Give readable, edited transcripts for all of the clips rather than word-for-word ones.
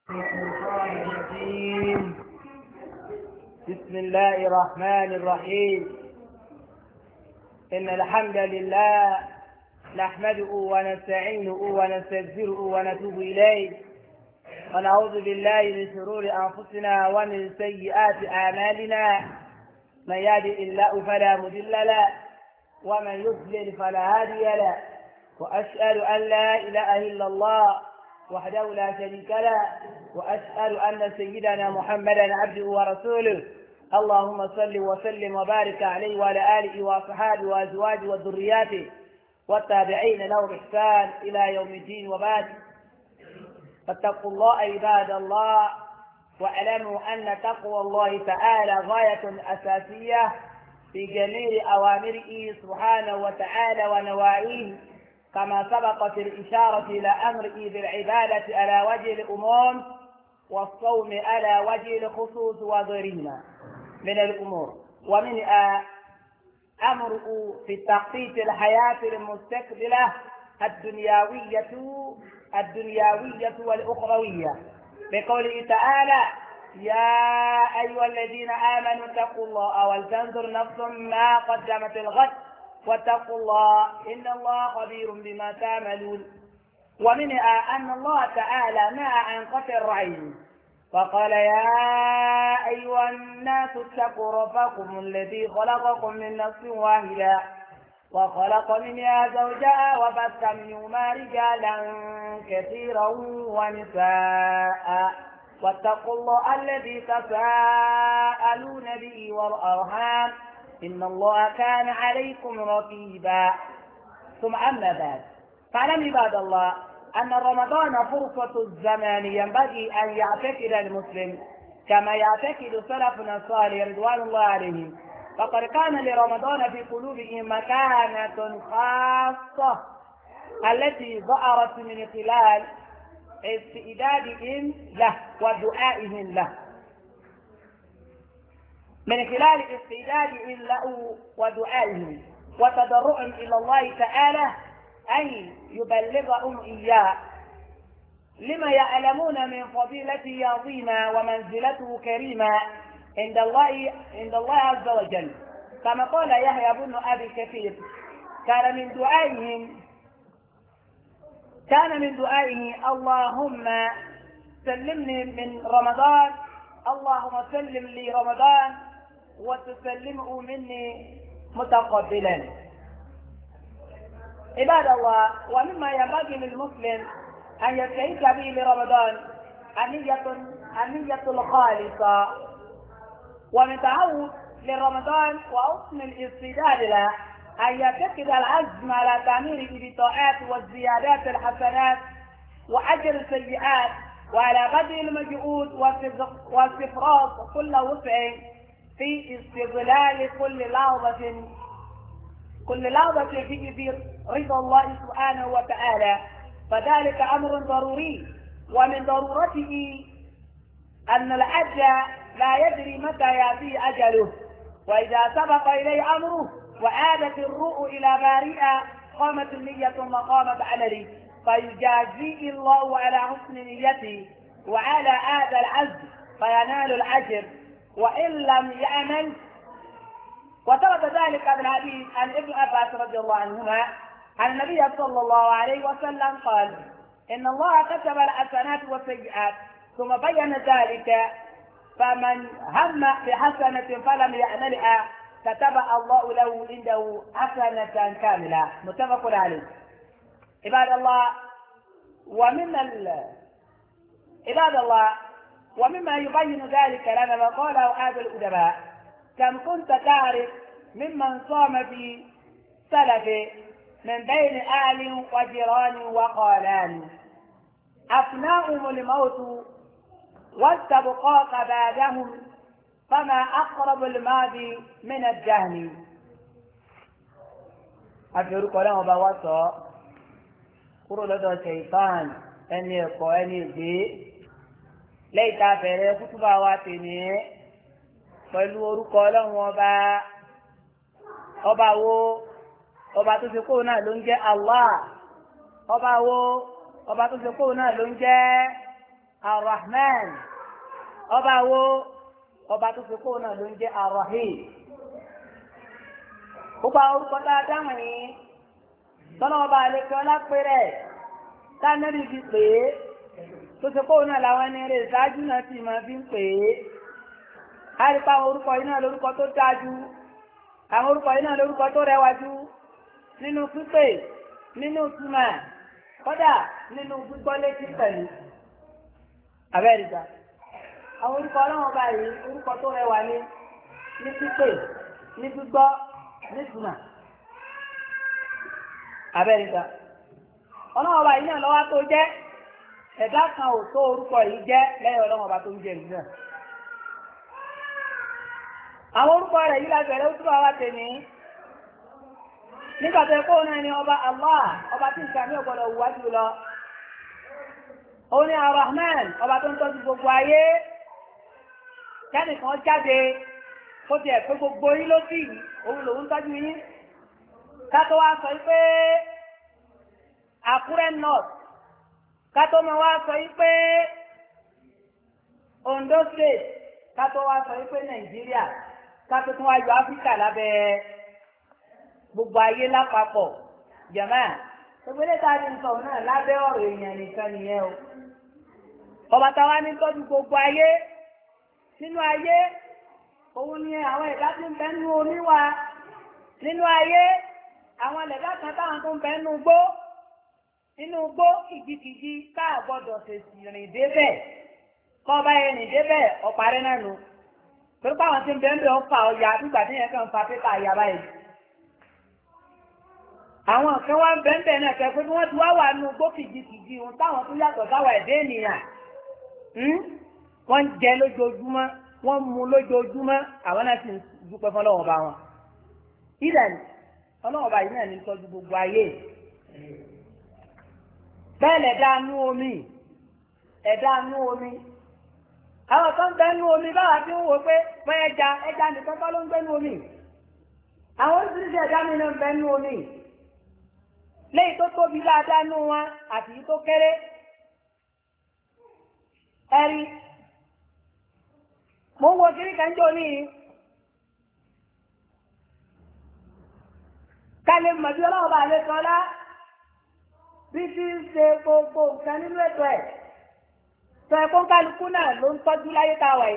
الشيطان الرجيم. بسم الله الرحمن الرحيم. إن الحمد لله نحمده ونستعينه ونستغفره ونتوب إليه ونعوذ بالله من شرور أنفسنا ومن سيئات أعمالنا. من يهده الله فلا مضل له ومن يضلل فلا هادي له، وأشهد أن لا إله إلا الله وحده لا شريك له، وأشهد أن سيدنا محمدا عبده ورسوله. اللهم صل وسلم وبارك عليه وعلى آله وصحبه وأزواجه وذرياته والتابعين له بإحسان إلى يوم الدين، وبعد. فاتقوا الله عباد الله، واعلموا أن تقوى الله تعالى غاية أساسية في جميع أوامره سبحانه وتعالى ونواهيه، كما سبقت الإشارة إلى أمره بالعبادة على وجه الأمور والصوم على وجه الخصوص وغيرهما من الأمور، ومنها أمره في تخطيط الحياة المستقبلة الدنيوية والأخروية، بقوله تعالى: يا أيها الذين آمنوا اتقوا الله ولتنظر نفس ما قدمت الغد واتقوا الله إن الله خبير بما تعملون. ومنها أن الله تعالى نهى عن قتل الرعين، فقال: يا أيها الناس اتقوا ربكم الذي خلقكم من نفس واحدة وخلق منها زوجها وبث منهما رجالا كثيرا ونساء واتقوا الله الذي تساءلون به والأرحام إن الله كان عليكم رقيبا. ثم أما بعد، فاعلم عباد الله أن رمضان فرصة الزمان ينبغي أن يعتقد المسلم كما يعتقد سلفنا الصالح رضوان الله عليهم، فقد كان لرمضان في قلوبهم مكانة خاصة التي ظهرت من خلال استعدادهم له ودعائهم له، من خلال استعدادهم له ودعائهم وتضرعهم إلى الله تعالى أن يبلغهم إياه، لما يعلمون من فضيلته عظيمة ومنزلته كريمة عند الله عز وجل. كما قال يحيى بن أبي كثير: كان من دعائه اللهم سلمني من رمضان، اللهم سلم لي رمضان وتسلمه مني متقبلا. عباد الله، ومما ينبغي للمسلم أن يستعد به لرمضان النية الخالصة، ومن تعود لرمضان وحسن الاستعداد له أن يعتقد العزم على تعميره بالطاعات والزيادات الحسنات وأجر السيئات، وعلى بذل المجهود واستفراغ كل وسع في استغلال كل لحظة في رضا الله سبحانه وتعالى، فذلك أمر ضروري. ومن ضرورته أن العبد لا يدري متى يأتي أجله، وإذا سبق إليه أمره وعادت الروح إلى بارئها قامت النية مقامة عمله، فيجازيه الله على حسن نيته وعلى هذا العزم فينال الأجر، وإن لم يعمل. وثبت ذلك من الحديث عن ابن عباس رضي الله عنهما عن النبي صلى الله عليه وسلم قال: إن الله كتب الحسنات والسيئات ثم بين ذلك، فمن هم بحسنة فلم يعملها كتب الله له عنده حسنة كاملة. متفق عليه. عباد الله، ومما يبين ذلك لنا ما قاله هذا الأدباء: كم كنت تعرف ممن صام في سلفه من بين أهل وجيران وقالان، أفناهم الموت واستبقاك بعدهم، فما أقرب الماضي من الجهل. أفرق له بواسطة kúrò lọ́dọ̀ ṣèitán ẹni ẹ̀kọ́ ẹni ìgbé. lẹ́yìn tá a bẹ̀rẹ̀ kútúbà wa tèmi pẹ̀lú orúkọ ọlọ́run ọba wo, ọba tó ṣe kóò náà ló ń jẹ́ Allah, ọba tó ṣe kóò náà ló ń jẹ́ Ar-Rahman ọba wo ọba tó fi kóò náà ló ń jẹ́ Ar-Rahim. Gbogbo àwọn orúkọ tá a dáhùn yìí tọ́nà ọba àlekẹ́ ọlápẹ́rẹ́ táàmẹ́rì fi pè é tó fi kóò náà làwọn ẹni rẹ̀ ṣáájú náà sì máa fi ń pè é. A rí pa àwọn orúkọ yìí náà lórúkọ tó dájú, àwọn orúkọ yìí náà lórúkọ tó rẹwà jù nínú pípè, nínú túmọ̀, kódà nínú gbígbọ́ létí pẹ̀lú. Abẹ́rìjà. Àwọn orúkọ ọlọ́wọ́n báyìí orúkọ tó rẹwà ní pípè, ní gbígbọ́, ní túmọ̀. Abẹ́rìjà. Ọlọ́wọ́n báyìí náà lọ́wọ́ tó jẹ́ ẹ̀dá kan ò tó orúkọ yìí jẹ́ lẹ́yìn ọlọ́wọ́n bá tó ń jẹ ìlú náà. Àwọn orúkọ rẹ̀ yìí lábẹ̀rẹ̀ ó túbọ̀ wá tèmi. Nígbà tó kó náà ni ọba Allah, ọba tí nǹkan mi ò gbọdọ̀ wájú lọ. Òun ni Ar-Rahman, ọba tó ń tọ́jú gbogbo ayé. Jáde kan jáde, ó ti ẹ̀ pé gbogbo yín ló sì, òun lòun tọ́jú yín. Ká tó wá sọ pé Àkúrẹ́ North, ká tó máa wá sọ pé Ondo State, ká tó wá sọ pé Nàìjíríà, ká tó tún wá yọ Áfíríkà lábẹ́ gbogbo ayé lápapọ̀ jàmáà ìpínlẹ̀ tá a ti ń sọ náà lábẹ́ ọ̀rọ̀ èèyàn nìkan nìyẹn o. Ọba táwa ní tọ́jú gbogbo ayé nínú ayé òun ni àwọn ẹ̀dá tí ń bẹ nínú omi wa nínú ayé àwọn ẹ̀dá kan táwọn tó ń bẹ nínú gbó kìjikìji tá a gbọ́dọ̀ fèsì rìn débẹ̀ kọ́ ọba yẹn rìn débẹ̀ ọ̀parẹ́ náà nù torí pé àwọn tí ń bẹ ń bẹ ọ̀fà ọ̀yà nígbà tí yẹn kàn fa pépà àyà báyìí. Àwọn kan wá ń bẹ́ńbẹ́ náà kẹ́ pé bí wọ́n ti wá wà nínú igbó kìjikìji ohun táwọn tó yàtọ̀ sáwà ẹ̀dẹ́ ènìyàn wọ́n ń jẹ lójoojúmọ́ wọ́n ń mu lójoojúmọ́ àwọn náà sì ń dúpẹ́ fún ọlọ́wọ́n bá wọn. ìdàní ọlọ́wọ́n bá yìí náà ní tọ́jú gbogbo ayé. bẹ́ẹ̀ lẹ̀dá nú omi àwọn kan bẹ́ nú omi báwa ti ń wò pé pé ẹja nìkan kọ́ ló ń gbé nú omi. àwọn oríṣiríṣi ẹ̀dá mi náà ń bẹ́ nú omi. Léyìí tó tóbi dáadáa nú wọn àti yìí tó kéré. Ẹ̀rí, mo ń wo kiri kan jọ ní kálí mọ̀bí ọlọ́run bá lè sọlá bí tí ń ṣe gbogbo nǹkan nínú ètò ẹ̀. Sọ ẹ̀kọ́ kálukú náà ló ń tọ́jú láyé tá a wà yìí.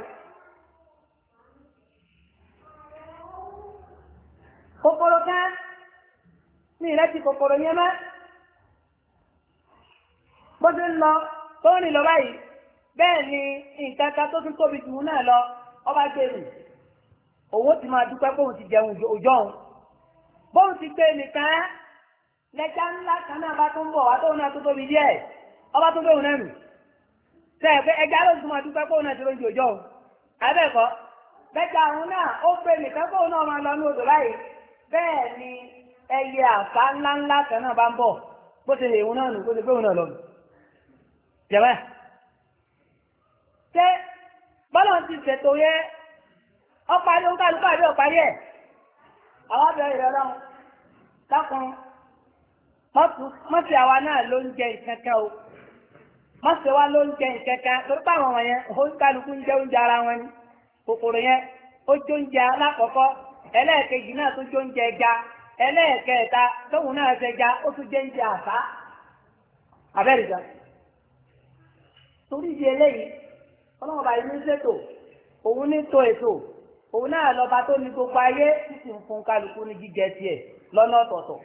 Kòkòrò kan ní ìrètí kòkòrò yẹn mọ́ bó ti ń lọ tó ń rìn lọ báyìí bẹ́ẹ̀ ni nǹkan kan tó tún tóbi jù náà lọ ọba gbèrú owó ti máa dúpẹ́ bóun ti jẹun òjò òun bóun ti gbé nìkan lẹ́jà ńlá kan náà bá tó ń bọ̀ wá tóun náà tó tóbi díẹ̀ ọba tó gbéhùn náà nù sẹ́yìn pé ẹja ló ti máa dúpẹ́ bóun náà ti lóúnjẹ òjò òun àbẹ́ẹ̀kọ́ lẹ́jà òun náà ó gbé nìkan bóun náà máa lọ ní odò báyìí bẹ́ẹ̀ ni ẹyẹ àpá ńláńlá kan náà bá ń bọ̀ bó ti lè ìwọ̀n náà nù kó ti gbé òun náà lọ. Jẹ̀mẹ́. Ṣé bọ́lá ti ṣètò yẹ ọparí ó kálukú àbí ọparí ẹ̀? Àwọn abẹ́rẹ́ ìrẹ́ ọlọ́run dákun mọ́sí àwa náà ló ń jẹ ìkẹ́kẹ́ o. Mọ́sí wa ló ń jẹ ìkẹ́kẹ́ torí pé àwọn wọ̀nyẹn ó kálukú ń jẹ oúnjẹ ara wọn ni. Kòkòrò yẹn ó jó oúnjẹ alákọ̀ọ́kọ́ ẹlẹ́ẹ̀kejì náà tó jó oúnjẹ ẹja. Ẹlẹ́ẹ̀kẹta tóun náà ṣẹja ó tún jẹ́ ń jẹ àṣà abẹ́rìjà. Torí ìdí eléyìí, ọlọ́run ọba yìí ní ṣètò, òun ní to ètò, òun náà lọ́ba tó ní gbogbo ayé títí ń fún kálukú ní jíjẹ tiẹ̀ lọ́nà ọ̀tọ̀ọ̀tọ̀.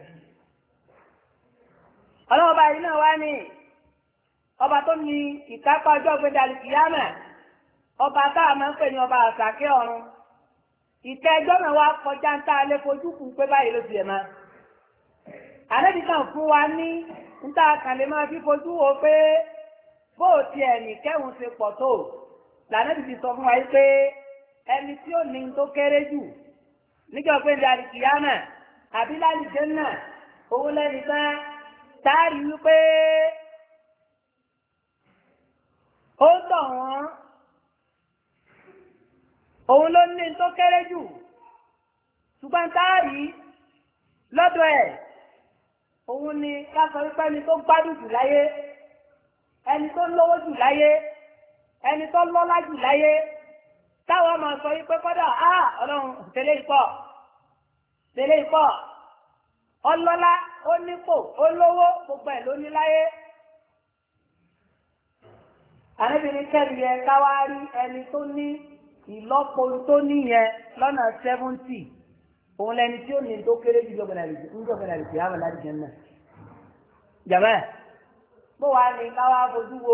Ọlọ́run ọba yìí náà wá ní ọba tó ní ìkápá ọjọ́ gbẹdàlì kìyàmà, ọba tá a máa ń pè ní ọba àṣàkẹ́ ọ̀run. Ìtẹ́jọ́ náà wá kọjá ń tá a lé fojú kù pé báyìí ló ti ẹ̀ máa. Àlébì kan fún wa ní ń tá a kàn lè máa fi fojú wo pé bó o ti ẹ̀nì kẹ́hùn ṣe pọ̀ tó. Lànàbì ti sọ fún wa pé ẹni tí ó ní tó kéré jù níjọ́ pé ní àlìkìyámà àbí lálìjẹ́ náà owó lẹ́ni tán táàrí wípé ó tọ̀ wọ́n. Òun ló ní tó kéré jù, ṣùgbọ́n táàrí lọ́dọ̀ ẹ̀, òun ni ká sọ wípé ẹni tó gbádùn jù láyé, ẹni tó lówó jù láyé, ẹni tó lọ́lá jù láyé táwọn máa sọ yí pé kọ́dà ọlọ́run tẹ́lẹ̀ ìpọ̀ ọlọ́lá ó nípò olówó gbogbo ẹ̀ ló ní láyé. àníbìnrin kẹ́rì yẹn káwá rí ẹni tó ní ìlọ́po tó níyẹn lọ́nà 70 òun lẹni tí ó ní tó kéré jù níjọba ìrìsì àwọn aládìjẹ náà. jàmẹ́ bó wàá ní káwá fojú wo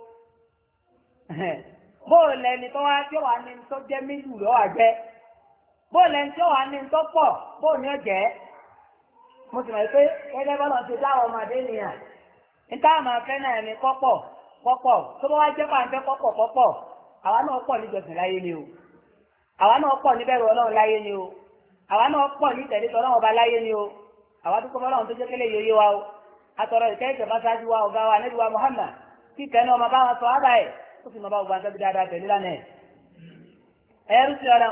bó lẹni tó wá tí ó wà ní tó jẹ́ mílù lọ́wọ́ àjẹ́ bó lẹni tí ó wà ní tó pọ̀ bó ní ọ̀jẹ́. mo sì mọ̀ pé gẹ́gẹ́ bọ́lá ti dá ọmọdé nìyàn níta máa fẹ́ náà ní pọ́pọ̀ tó bá wá jẹ́ pàǹfẹ́ pọ́pọ̀ àwa náà pọ̀ níjọsìn láyé ni o àwa náà pọ̀ níbẹ̀rù ọlọ́run láyé ni o àwa náà pọ̀ ní tẹ̀lé tọ́lọ́run ọba láyé ni o àwa tó kọ́ bọ́lọ́run tó jẹ́ kélé yóyé wa o atọ̀rọ̀ ìkẹ́ ìjọba ṣáájú wa ọ̀gá wa níbi wa Muhammad kí kẹ́ni ọmọ bá wọn sọ ábà ẹ̀ ó sì mọ bá gbogbo àǹtẹ́bí dáadáa tẹ̀lé lánàá ẹ̀ ẹ̀rú sí ọlọ́run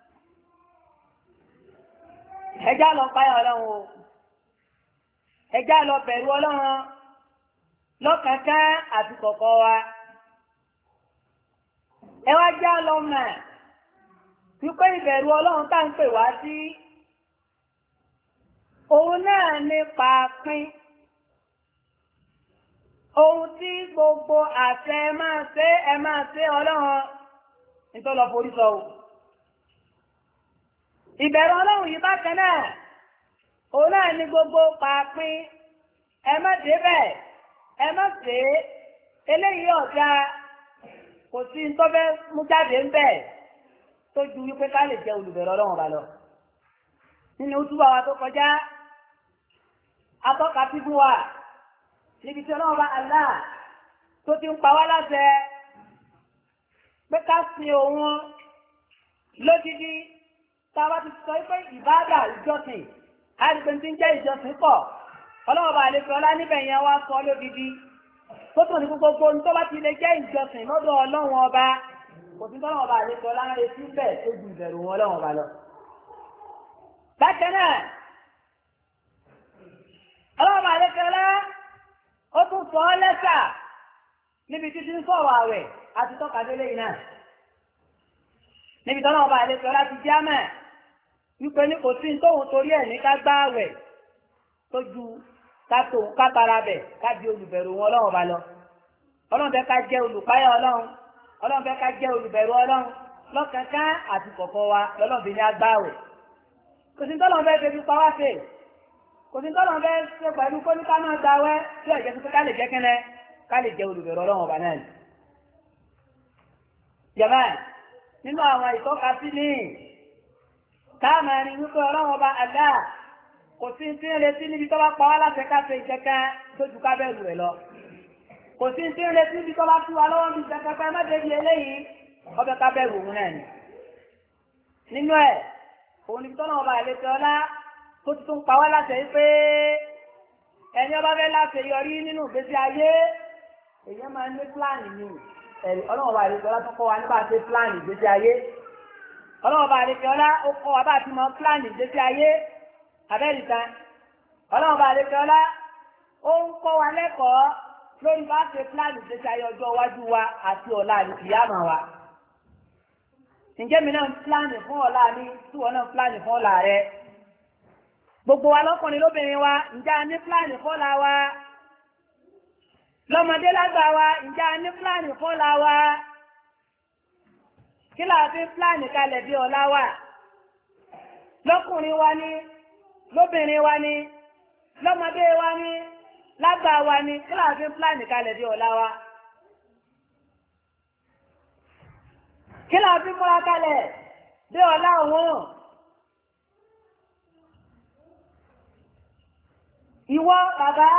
ẹjá lọ páyà ọlọ́run o ẹjá lọ bẹ̀rù ọlọ́run lọ́kànkán àti kọ̀kọ̀ wa ẹ wá já lọ mọ̀ wípé ìbẹ̀rù ọlọ́run tá ń pè wá sí òun náà nípa pín ohun tí gbogbo àṣẹ ẹ máa ṣe ọlọ́run nítorí lọ forí sọ o ìbẹ̀rù ọlọ́run yìí bákan náà òun náà ní gbogbo pàápín ẹ má débẹ̀ ẹ má ṣe eléyìí ọ̀gá kò sí ní tó fẹ́ mú jáde ń bẹ̀ tó ju wípé ká lè jẹ́ olùbẹ̀rù ọlọ́run bá lọ. nínú túbọ̀ wa tó kọjá atọ́ka fífún wa níbi tí ọlọ́run bá Allah tó ti ń pa wá láṣẹ pé ká sin òun lódìdí tá a bá ti sọ pé ìbádà ìjọsìn àìsàn tí ń jẹ́ ìjọsìn pọ̀ ọlọ́run bá lè fi ọlá níbẹ̀ yẹn wá sọ lódìdí tó tún ní gbogbo ohun tó bá ti lè jẹ́ ìjọsìn lọ́dọ̀ ọlọ́run ọba kò sí tọ́lọ́run ọba lè fi ọlá ń retí bẹ́ẹ̀ tó ju ìbẹ̀rù wọn ọlọ́run ọba lọ. bákan náà ọlọ́run bá lè fi ọlá ó tún sọ ọ́ lẹ́sà níbi títí ń sọ̀rọ̀ àwẹ̀ àti tọ́ka délé yìí náà níbi tọ́lọ́run ọba lè fi ọlá ti já mẹ́ wípé ní kò sí tóun torí ẹ̀ ní ká gbá àwẹ̀ tó ju kátara bẹ̀ ká di olùbẹ̀rù wọn ọlọ́run ọba lọ. ọlọ́run fẹ́ ká jẹ́ olùpáyà ọlọ́run fẹ́ ká jẹ́ olùbẹ̀rù ọlọ́run lọ́kànkán àti kọ̀kọ̀ wa lọ́lọ́run fi ní agbáwẹ̀. kò sí tọ́lọ́run fẹ́ fi pa wá fè kò sí tọ́lọ́run fẹ́ ṣe pẹ̀lú kó ní ká máa gbawẹ́ tí ọ̀jẹ̀ tó ká lè jẹ́ kẹ́nẹ́ ká lè jẹ́ olùbẹ̀rù ọlọ́run ọba náà. jàmáà nínú àwọn ìtọ́kasí ní táàmù ẹni wípé ọlọ́run ọba Allah kò sí tí ń retí níbi tó bá pa wá láti káfẹ́ ìjẹ́kẹ́ tó ju ká bẹ̀rù rẹ̀ lọ. kò sí tí ń retí níbi tó bá tú wa lọ́wọ́ ní ìjẹ́kẹ́ pé mẹ́tẹ̀ẹ́bí eléyìí ọbẹ̀ ká bẹ̀rù òun náà ni. nínú ẹ̀ òun níbi tọ́nà ọba àlejò ọlá tó ti tún pa wá láti ẹ̀ pé ẹni ọba fẹ́ láti yọrí nínú ìgbésí ayé èèyàn máa ń ní pílánì ni ọlọ́run ọba àlejò ọlá tó kọ́ wa nípa ṣe pílánì ìgbésí ayé ọlọ́run ọba àlejò ọlá ó kọ́ wa bá ti mọ pílánì ìgbésí ayé abẹ́rìta ọlọ́run bá lè fẹ́ ọlá ó ń kọ́ wa lẹ́kọ̀ọ́ lórí bá ṣe pílánì ìgbésí ayé ọjọ́ iwájú wa àti ọ̀la àlùkìyámà wa. ǹjẹ́ mi náà ń pílánì fún ọ̀la mi tí wọ́n náà ń pílánì fún ọ̀la rẹ? gbogbo wa lọ́kùnrin lóbìnrin wa ǹjẹ́ a ní pílánì fún ọ̀la wa? lọ́mọdé lágbà wa ǹjẹ́ a ní pílánì fún ọ̀la wa? kí la fi pílánì kalẹ̀ bí ọ̀la wa? lọ́kùnrin wa ni lóbìnrin wa ni lọ́mọdé wa ni lágbà wa ni kí láà fi pílánì kalẹ̀ bí ọ̀la wa kí láà fi múra kalẹ̀ bí ọ̀la òun. ìwọ bàbá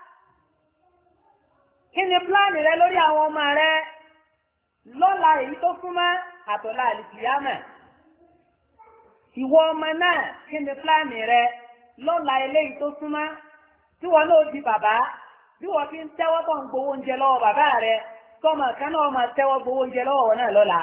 kí ni pílánì rẹ lórí àwọn ọmọ rẹ lọ́la èyí tó súnmọ́ àtọ̀la àlìkìyámà? ìwọ ọmọ náà kí ni pílánì rẹ lọ́la eléyìí tó súnmọ́ tí wọ́n náà di bàbá bí wọ́n fi ń tẹ́wọ́ tó ń gbowó oúnjẹ lọ́wọ́ bàbá rẹ tọ́mọ kan náà máa tẹ́wọ́ gbowó oúnjẹ lọ́wọ́ wọn náà lọ́la.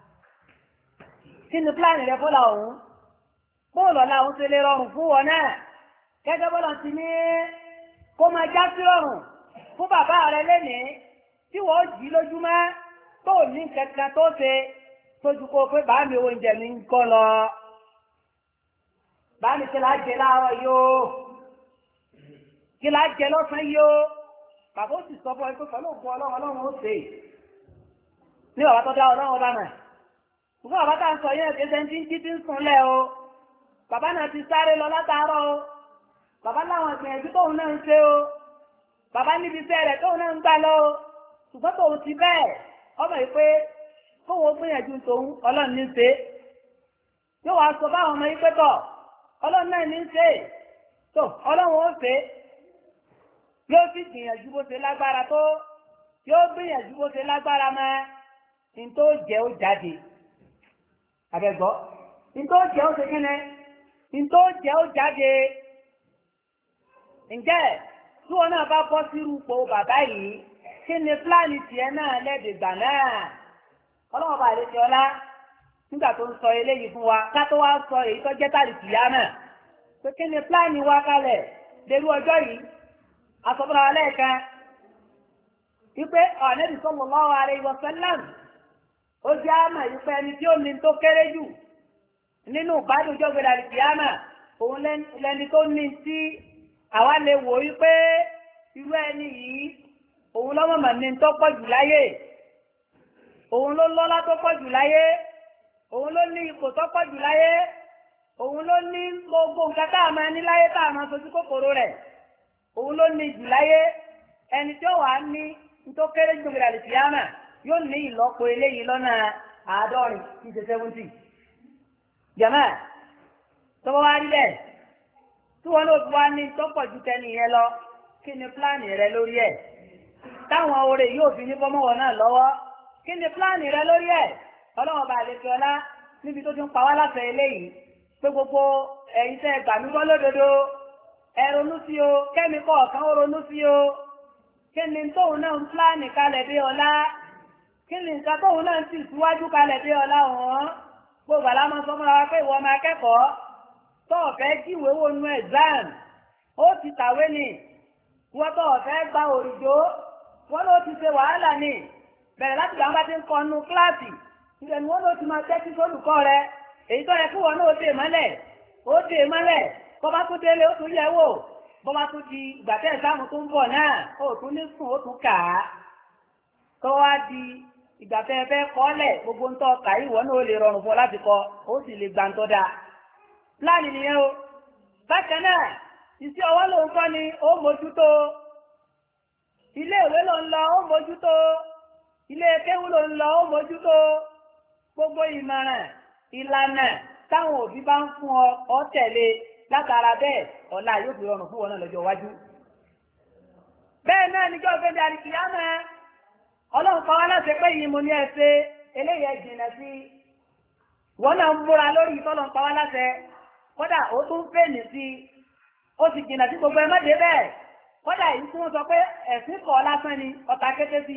kí ni pílánì rẹ fọ́la ọ̀hún? bóòlù ọ̀la ọ̀hún ṣe lè rọrùn fún wọn náà gẹ́gẹ́ bọ́lá ti ní kó máa já sí rọrùn fún bàbá rẹ lénìí tí wọ́n jí lójúmọ́ tó tó ní kankan tó ṣe tójú kó pé bá mi oúnjẹ mi ń kọ́ lọ bá mi kí la jẹ láàárọ̀ yóò kí la jẹ lọ́sàn yóò bàbá ó sì sọ fún ẹ pé pẹ̀lú òkú ọlọ́run ó ṣe ní bàbá tó dá ọlọ́run ọba mà ṣùgbọ́n bàbá tá à ń sọ yẹn kéṣe ń jí tí ń sunlẹ̀ o bàbá náà ti sáré lọ látàárọ̀ o bàbá láwọn ìgbìyànjú tóun náà ń ṣe o bàbá níbi iṣẹ́ rẹ̀ tóun náà ń gbà lọ o ṣùgbọ́n tóun ti bẹ́ẹ̀ ọmọ yìí pé kóun ó gbìyànjú tòun ọlọ́run ní ṣe yóò wá sọ báwọn ọmọ yìí pé tọ̀ ọlọ́run náà ní ṣe tó ọlọ́run ó ṣe yóò sì gbìyànjú bó ṣe lágbára tó yóò gbìyànjú bó ṣe lágbára mọ́ ní tó jẹ́ ó jáde abẹ́gbọ́ ní tó jẹ́ ó ṣe kí ni ní tó jẹ́ ó jáde ǹjẹ́ tí wọn náà bá bọ́ sírú ipò bàbá yìí kí ni pílánì tiẹ̀ náà lẹ́dẹ̀gbà náà ọlọ́wọ́ bá lè ṣe ọlá nígbà tó ń sọ eléyìí fún wa ká tó wá sọ èyí tó jẹ́ tàbí tìyá náà pé kí ni pílánì wa kalẹ̀ lérú ọjọ́ yìí asọ́bùrà wa lẹ́ẹ̀kan wípé Ànábì sallallahu alaihi wasallam ó jẹ́ àmà wípé ẹni tí ó ní tó kéré jù nínú ìbádùn ọjọ́ gbẹdà tìyá náà òun lẹni tó ní tí àwa lè wò wípé irú ẹni yìí òun lọ́mọ̀mọ̀ ní tó pọ̀ jù láyé òun ló lọ́lá tó pọ̀ jù láyé òun ló ní ipò tó pọ̀ jù láyé òun ló ní gbogbo nǹkan tá a máa ní láyé tá a máa sojú kòkòrò rẹ̀ òun ló ní jù láyé ẹni tí ó wà ní tó kéré jù gbèrè àlìfíàmà yóò ní ìlọ́po eléyìí lọ́nà 70 tí ṣe 70 jẹ̀mọ́ tó bá wá rí bẹ́ẹ̀ tí wọn ló fi wá ní tọ́pọ̀ ju tẹni yẹn lọ kí ni pílánì rẹ lórí ẹ̀ táwọn oore yóò fi ní bọ́mọ́wọ́ náà lọ́wọ́ kí ni pílánì rẹ lórí ẹ̀ ọlọ́wọ́ bá lè fi ọlá níbi tó ti ń pa wá láfẹ́ eléyìí pé gbogbo ẹ̀yin tẹ́ gbà mí gbọ́ lódodo ẹ ronú sí o kẹ́míkọ̀ ọ̀kan ó ronú sí o kí ni tóun náà ń pílánì kalẹ̀ bí ọlá kí ni nǹkan tóun náà ń tì síwájú kalẹ̀ bí ọlá wọn gbogbo àlámọ́ sọ fúnra wa pé ìwọ ọmọ akẹ́kọ̀ọ́ tó ọ̀fẹ́ jíwèé wò nú exam ó ti tàwé ni wọ́n tó ọ̀fẹ́ gba òrìjó wọ́n ló ti ṣe wàhálà ni bẹ̀rẹ̀ láti gbà bá ti ń kọ́ nú kíláàsì ìrẹ̀ ni wọ́n ló ti máa tẹ́tí sólùkọ́ rẹ èyí tó yẹ kí wọ́n náà dè mọ́lẹ̀ kọ́ bá tún délé ó tún yẹ wò bọ́ bá tún di ìgbà tẹ́ ìsáàmù tó ń bọ̀ náà ó tún ní sùn ó tún kà á tó wá di ìgbà tẹ́ fẹ́ kọ́lẹ̀ gbogbo ń tọ́ kà ìwọ náà ó lè rọrùn fún ọ láti kọ ó sì lè gbà ń tọ́ da láàní nìyẹn o bákan náà iṣẹ́ ọwọ́ ló ń kọ́ ni ó mójútó ilé ìwé ló ń lọ ó mójútó ilé kéwú ló ń lọ ó mójútó gbogbo ìmọ̀ràn ìlànà táwọn òbí bá ń fún ọ tẹ̀lé látara bẹ́ẹ̀ ọ̀la yóò fi rọrùn fún wọn náà lọ́jọ́ iwájú. bẹ́ẹ̀ náà níjọ́ ìfẹ́dẹ́ àríkìyámẹ́ ọlọ́run pa wá láti pé yìí mo ní ẹ ṣe eléyìí ẹ jìnà sí wọn náà ń múra lórí ìtọ́lọ́run pa wá láṣẹ kódà ó tún fèèní sí ó sì jìnà sí gbogbo ẹ má dé bẹ́ẹ̀ kódà èyí tí wọ́n sọ pé ẹ̀sìn kọ́ lásán ni ọ̀tá kété sí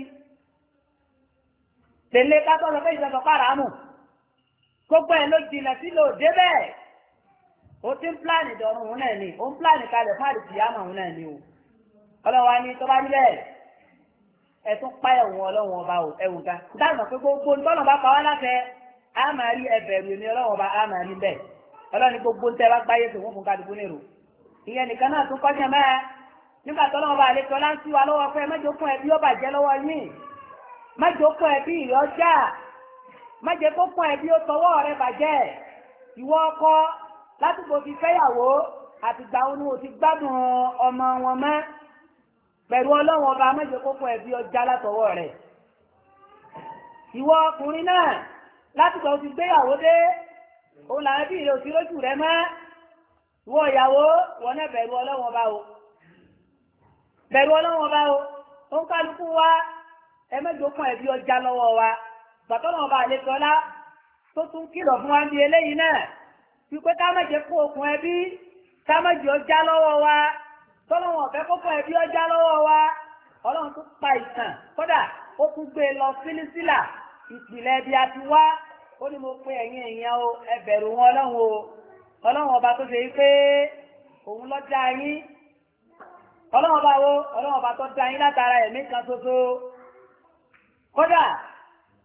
tẹ̀lé kátó lọ pé ìṣẹ̀sọ̀ pàràmù gbogbo ẹ̀ ló jìnà sí lò dé bẹ́ẹ̀ ó ti ń pláàni dọ̀rùn òun náà ni ó ń pláàni kalẹ̀ fún àdìsíyàmọ̀ òun náà ni o ọlọ́wà ni tó bá rí bẹ́ẹ̀ ẹ̀tún páyà òun ọlọ́run ọba ẹ̀wù ga dáàbò pé gbogbo ntọ́nà bá pa wá láfẹ́ á máa rí ẹbẹ̀rù èmi ọlọ́run ọba á máa rí bẹ́ẹ̀ ọlọ́run gbogbo ń tẹ́ bá gbáyé tó wọ́n fún kálukú nírò ìyẹn nìkan náà tún kọ́jà mẹ́ẹ̀ nígbà tó lọ́wọ́ bá àlejò láńsí wa lọ́wọ́ pé májókòó ẹbí ó bàjẹ́ lọ́wọ́ yín májókòó ẹbí ìrọ́jà májókòó ẹbí ó tọwọ́ rẹ bàjẹ́ ìwọ ọkọ látìgbò fi fẹ́yàwó àtìgbà onú ò ti gbádùn ọmọ wọn mọ́ pẹ̀lú ọlọ́wọ́ ọba májókòó ẹbí ọjà látọwọ́ rẹ̀ ìwọ ọkùnrin náà látìgbà ó ti gbéyàwó dé òun làwọn bí ìrè òsì lójú rẹ mọ́ ìwọ ìyàwó wọn náà bẹ̀rù ọlọ́wọ́ ọba o bẹ̀rù ọlọ́wọ́ ọba o ó ń kálukú wa ẹ májókòó ẹbí ọjà lọ́wọ́ wa gbàtọ́nà ọba àlejòọlá tó tún kìlọ̀ fún wa ní eléyìí náà wípé ká má jẹ́ kó okùn ẹbí ká má jẹ́ ọjà lọ́wọ́ wa tọ́lọ́wọ́n ọ̀fẹ́ kókó ẹbí ọjà lọ́wọ́ wa ọlọ́run tún pa ìtàn kódà ó tún gbé lọ sílísílà ìpìlẹ̀ ẹbí àti wá ó ní mo pe ẹ̀yin èèyàn o ẹ bẹ̀rù wọn ọlọ́run o ọlọ́run ọba tó ṣe wípé òun ló dá yín ọlọ́run ọba wo ọlọ́run ọba tó dá yín látara ẹ̀mí kan ṣoṣo kódà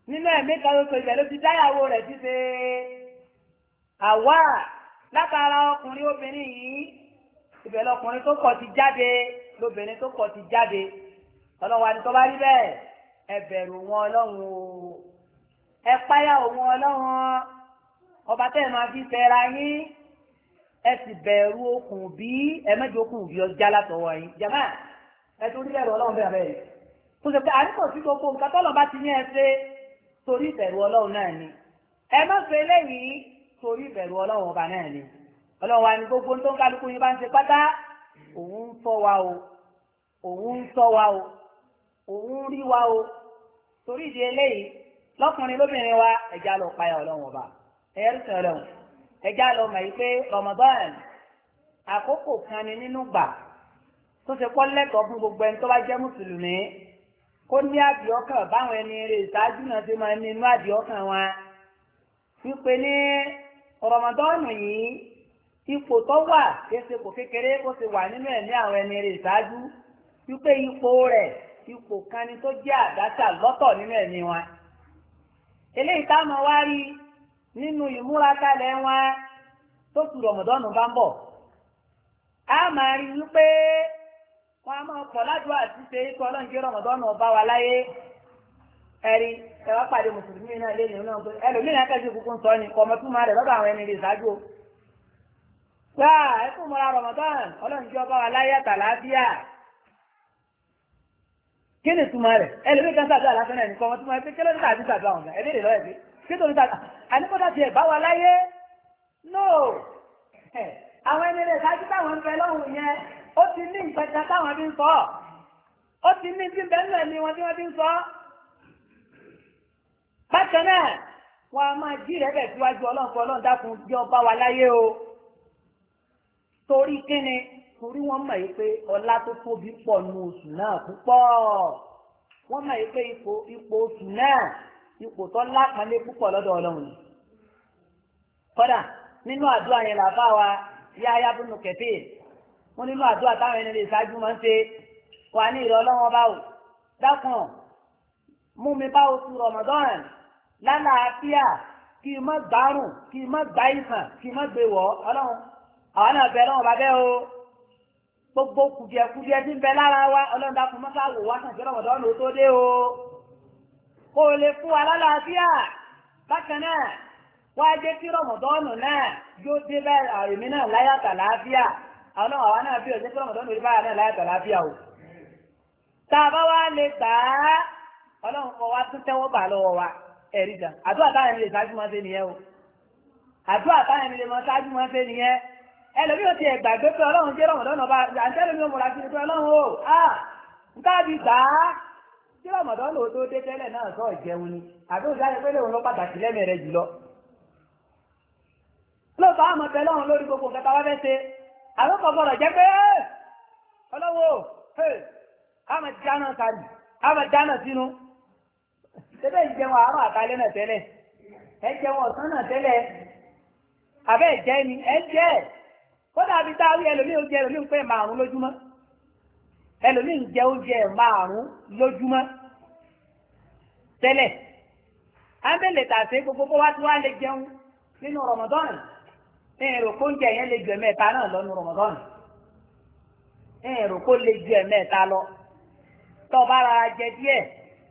nínú ẹ̀mí kan ló so ibẹ̀ ló ti dáyàwó rẹ̀ ti ṣe àwa látara ọkùnrin obìnrin yìí ibẹ̀ lọkùnrin tó kọ̀ ti jáde lóbìnrin tó kọ̀ ti jáde ọlọ́wà ni tó bá rí bẹ́ẹ̀ ẹ bẹ̀rù wọn ọlọ́run o ẹ páyà òun ọlọ́run ọba tẹ́ ẹ máa fi tẹra yín ẹ sì bẹ̀rù okùn bí ẹ mẹ́jọ okùn bí ọjà látọwọ́ yín jàmá ẹ tó rí bẹ̀rù ọlọ́run bẹ́ẹ̀ bẹ́ẹ̀ tó ṣe pé àríkò sí gbogbo nǹkan tọ́lọ́ bá ti ní ẹ ṣe torí ìbẹ̀rù ọlọ́run náà ni ẹ má fẹ́ lẹ́yìn torí ìbẹ̀rù ọlọ́run ọba náà ni ọlọ́run wa ni gbogbo tó ń kálukú yín bá ń ṣe pátá òun ń fọ́ wa o òun ń sọ wa o òun ń rí wa o torí ìdí eléyìí lọ́kùnrin lóbìnrin wa ẹ̀já lọ páyà ọlọ́run ọba ẹ̀yẹ́rì sọ ọlọ́run ẹ̀já lọ mọ̀ yìí pé Ramadan àkókò kan ni nínú gbà tó ṣe pọ́ lẹ́tọ̀ọ́ fún gbogbo ẹni tó bá jẹ́ mùsùlùmí kó ní àdìọ́kàn báwọn ẹni rẹ̀ ìṣáájú náà ti máa ń ní inú àdìọ́kàn wa wípé ní Ramadan yìí ipò tó wà kéṣe kò kékeré kó ṣe wà nínú ẹ̀mí àwọn ẹni rẹ̀ ìṣáájú wípé ipò rẹ̀ ipò kan ni tó jẹ́ àdáṣà lọ́tọ̀ nínú ẹ̀mí wa eléyìí táwọn wá rí nínú ìmúrakalẹ̀ wọn tó tu Ramadan bá ń bọ̀ a máa rí wípé wọn a máa pọ̀ ládùúgbò àti ṣe ikọ̀ ọlọ́run jẹ́ Ramadan ọba wa láyé ẹ̀rí ẹ̀wá pàdé mùsùlùmí náà lé nìyẹn náà pé ẹlòmíràn kẹ́sì kúkú ń sọ ní kọ́mọtúmọ̀ rẹ̀ lọ́dọ̀ àwọn ẹni rẹ̀ ṣáájú gbáà ẹkún mọ́ra Ramadan ọlọ́run jẹ́ ọba wa láyé àtàlàáfíà kí ni túmọ̀ rẹ̀ ẹlòmíràn kan sàdúrà lásán náà ní kọ́mọtúmọ̀ rẹ̀ pé kí ló ní tàbí sàdúrà wọn ẹ̀ lédè lọ́yẹ̀ pé kí tó ní tàbí àníkọ́dà tiẹ̀ bá wa láyé no àwọn ẹni rẹ̀ ṣáájú táwọn ń fẹ́ lọ́hùn yẹn ó ti ní ìpẹja táwọn bí ń sọ ó ti ní tí bẹ́ẹ̀ náà ni wọn tí wọ́n bí ń sọ. bákan náà wọn a máa jí rẹ̀ bẹ̀ síwájú ọlọ́run dákun bí ọba wa láyé o torí kíni torí wọ́n mọ̀ yìí pé ọlá tó tóbi pọ̀ nù oṣù náà púpọ̀ wọ́n mọ̀ yìí pé ipò oṣù náà ipò tó lápọnlé púpọ̀ lọ́dọ̀ ọlọ́run ni. kódà nínú àdúrà yẹn làbá wa Yahya ibn Kathir wọn nínú àdúrà táwọn ẹni lè ṣáájú máa ń ṣe wà ní ìrọ̀ ọlọ́wọ́n báwò dákun mú mi bá oṣù Ramadan lálàáfíà kí n má gbárùn kí n má gbá ìsàn kí n má gbé wọ̀ ọlọ́run àwọn náà bẹ lọ́wọ́ bá bẹ́ o gbogbo kùdìẹ̀kùdìẹ̀ tí ń bẹ lára wa ọlọ́run dákun mọ́ká wò wá sàn sí Ramadan ló tó dé o kó o lè fún wa lálàáfíà bákan náà wá jẹ́ kí Ramadan náà yóò dé bẹ́ẹ̀ àrèmí náà láyàtà láàfíà àwọn náà wà náà bí ọ̀sẹ̀ tí Ramadan lórí báyà náà láyàtà láàfíà o. tá a bá wá lè gbà á ọlọ́run kọ wá tún tẹ́wọ́ bà lọ́wọ́ wa ẹ̀rí jà àdúrà táwọn ẹni lè ṣáájú máa ń ṣe nìyẹn o àdúrà táwọn ẹni lè máa ṣáájú máa ń ṣe nìyẹn ẹlòmí ò ti ẹ̀ gbàgbé pé ọlọ́run jẹ́ Ramadan ọba àǹtẹ́lómi ò múra sí pé ọlọ́run o nǹkan bí gbà á tí Ramadan lò tó dé tẹ́lẹ̀ náà sọ ìjẹun ni àbí òṣìṣẹ́ pé lóun ló pàtàkì lẹ́mìí rẹ̀ jùlọ lóòótọ́ àmọ́ tẹ lọ́run lórí gbogbo nǹkan tá a wá fẹ́ ṣe àlọ́kọ̀ gbọ́dọ̀ jẹ́ pé ọlọ́wọ́ àmọ́ dáná sáré àmọ́ dáná sínú tẹ́lẹ̀ ìjẹun àárọ̀ àtàlẹ́ náà tẹ́lẹ̀ ẹ jẹun ọ̀sán náà tẹ́lẹ̀ àbẹ́ ìjẹ́ ni ẹ jẹ́ kódà bí táwí ẹlòmíì ó jẹ ẹlòmíì ń pẹ́ 5 lójúmọ́ ẹlòmíì ń jẹ oúnjẹ 5 lójúmọ́ tẹ́lẹ̀ ábẹ́lẹ̀ tàṣe gbogbo bó wá tí wá lè jẹun nínú Ramadan èrò kó ń jẹ yẹn lè ju ẹ̀mẹ́ta náà lọ nínú Ramadan èrò kó lè ju ẹ̀mẹ́ta lọ tó bá ra jẹ díẹ̀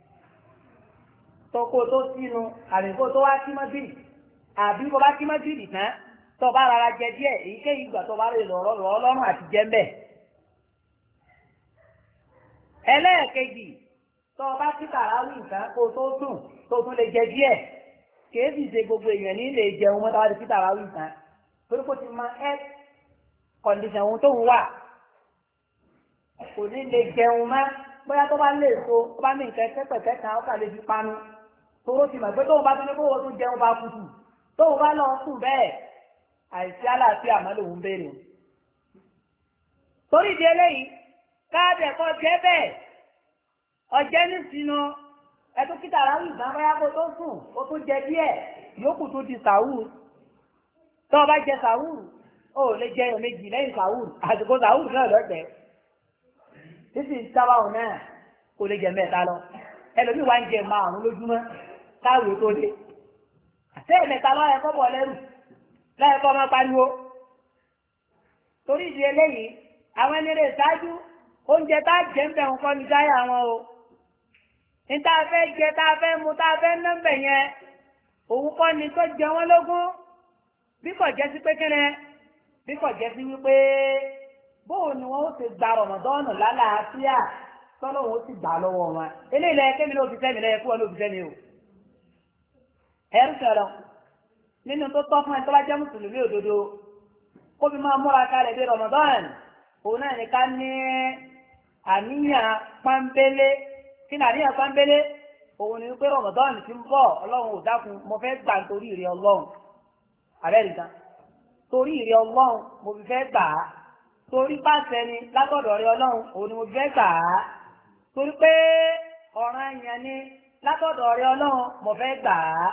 tó kó tó sínú àbí kó tó wá kí mọ́jìrì àbí kó bá kí mọ́jìrì tán tó bá ra jẹ díẹ̀ èyíkéyìí ìgbà tó bá lè lọ́rọ́ lọ́rùn àti jẹ́ ń bẹ̀. ẹlẹ́ẹ̀kejì tó bá kí tàràwì nǹkan kó tó sùn tó tún lè jẹ díẹ̀ kèésì ṣe gbogbo èèyàn ní ilé ìjẹun mọ́ta wá di kí tàràwì nǹkan torí kó ti máa health condition ohun tó ń wà kò ní lè jẹun má bóyá tó bá lè so tó bá ní nǹkan kẹ́pẹ̀kẹ́ kan ó kà lè fi panu toró ti mọ̀ pé tóun bá tún ní kówó tún jẹun bá kùtù tóun bá lọ sùn bẹ́ẹ̀ àìsí àlàáfíà má lòun béèrè. torí ìdí eléyìí káàdì ẹ̀kọ́ jẹ́ bẹ́ẹ̀ ọ̀jẹ́ ní sinú ẹtún kí tàràwì ìgbà bóyá kó tó sùn ó tún jẹ díẹ̀ yòókù tó di sàwùr tó o bá jẹ sàwùr ó lè jẹ ẹyọ méjì lẹ́yìn sàwùr àsìkò sàwùr náà lọ́gbẹ̀ẹ́ títí sábàwò náà kò lè jẹ mẹ́ta lọ ẹlòmíì wá ń jẹ 5 lójúmọ́ káwé tó dé àtẹ́yìn mẹ́ta lọ́yẹ̀ kọ́ bọ̀ lẹ́rù lọ́yẹ̀ kọ́ máa pariwo torí ìdí eléyìí àwọn ẹni rẹ̀ ṣáájú oúnjẹ tá jẹ́ ń bẹ̀ ń kọ́ ní dáyà wọn o ní tá a fẹ́ jẹ tá a fẹ́ mu tá a fẹ́ ná ń bẹ̀ yẹn òun kọ́ ni tó jẹ wọ́n lógún bí kò jẹ́ sí pé kẹ́rẹ́ bí kò jẹ́ sí wípé bóun ni wọ́n ó ti gba rọ̀mọ̀dọ́nù lálàáfíà tọ́lọ́wọ́ ó ti gbà lọ́wọ́ wọn eléyìí lẹ́yìn kémi ní òfìsẹ́ mi lẹ́yìn fún wọn ní òfìsẹ́ mi o ẹ̀rù sọ̀rọ̀ nínú tó tọ́ fún ẹ tó bá jẹ́ mùsùlùmí òdodo kó fi máa múra kalẹ̀ dé rọ̀mọ̀dọ́nù òun náà ní ká ní àníyàn pánbélé kí ní àníyàn pánbélé òun ni wípé rọ̀mọ̀dọ́nù ti ń bọ̀ ọlọ́run ò dákun mo fẹ́ gbà nítorí ìrẹ́ ọlọ́run àbẹ́rìndà torí ìrẹ́ ọlọ́run mo fi fẹ́ gbà á torí pàṣẹ ni látọ̀dọ̀ rẹ ọlọ́run òun ni mo fi fẹ́ gbà á torí pé ọ̀ràn èèyàn ni látọ̀dọ̀ rẹ ọlọ́run mo fẹ́ gbà á.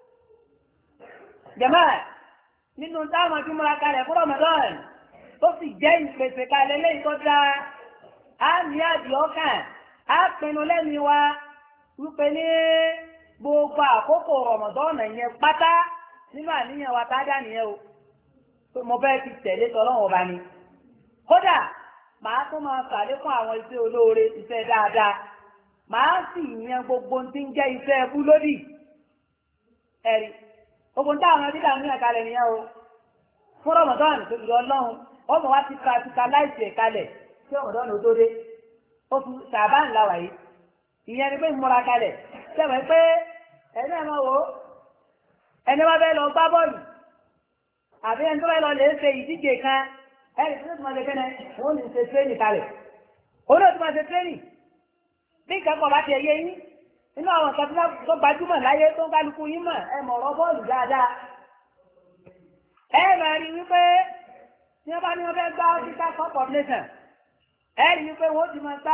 jẹ̀mọ́ nínú táwọn tí múra kalẹ̀ fún rọ̀mọ̀dọ́nù tó sì jẹ́ ìpèsè kalẹ̀ lẹ́yìn tó dáa á ní àdìọ́kàn á pinnu lẹ́nu wa wípé ní gbogbo àkókò rọ̀mọ̀dọ́nù yẹn pátá nínú àníyàn wa tá a dá nìyẹn o mo fẹ́ ti tẹ̀lé tọ́lọ́wọ́ ọba ni kódà màá tún máa ṣàlékún àwọn iṣẹ́ olóore iṣẹ́ dáadáa màá sì yan gbogbo tí ń jẹ́ iṣẹ́ ẹbú lódì ẹ̀rí gbogbo táwọn ẹbí dàmú yàn kalẹ̀ nìyẹn o fún rọ̀mọ̀dọ́nù tó fi ọlọ́run ọmọ wa ti ka láìsí ẹ̀ kalẹ̀ tí rọ̀mọ̀dọ́nù tó dé ó fi ṣàbá ńlá wáyé ìyẹn ni pé múra kalẹ̀ sẹ́wọ̀n pé ẹni ẹ̀ máa wò ó ẹni wá bẹ́ẹ̀ lọ gbá bọ́ọ̀lù àbí ẹni tó bẹ́ẹ̀ lọ lè ṣe ìdíje kan ẹni tó ti máa ṣe kẹ́nẹ́ wọ́n lè ṣe tírénì kalẹ̀ òun náà ti máa ṣe tírénì bí ìkẹ́kọ̀ọ́ bá ti ẹ̀yẹ yín nínú àwọn nǹkan tó gbajúmọ̀ láyé tó ń kálukú yín mọ̀ ẹ mọ̀ ọ̀rọ̀ bọ́ọ̀lù dáadáa ẹ máa rí wípé tí wọ́n bá ní wọ́n fẹ́ gbá Africa Cup of Nations ẹ rí wípé wọ́n ti máa gbá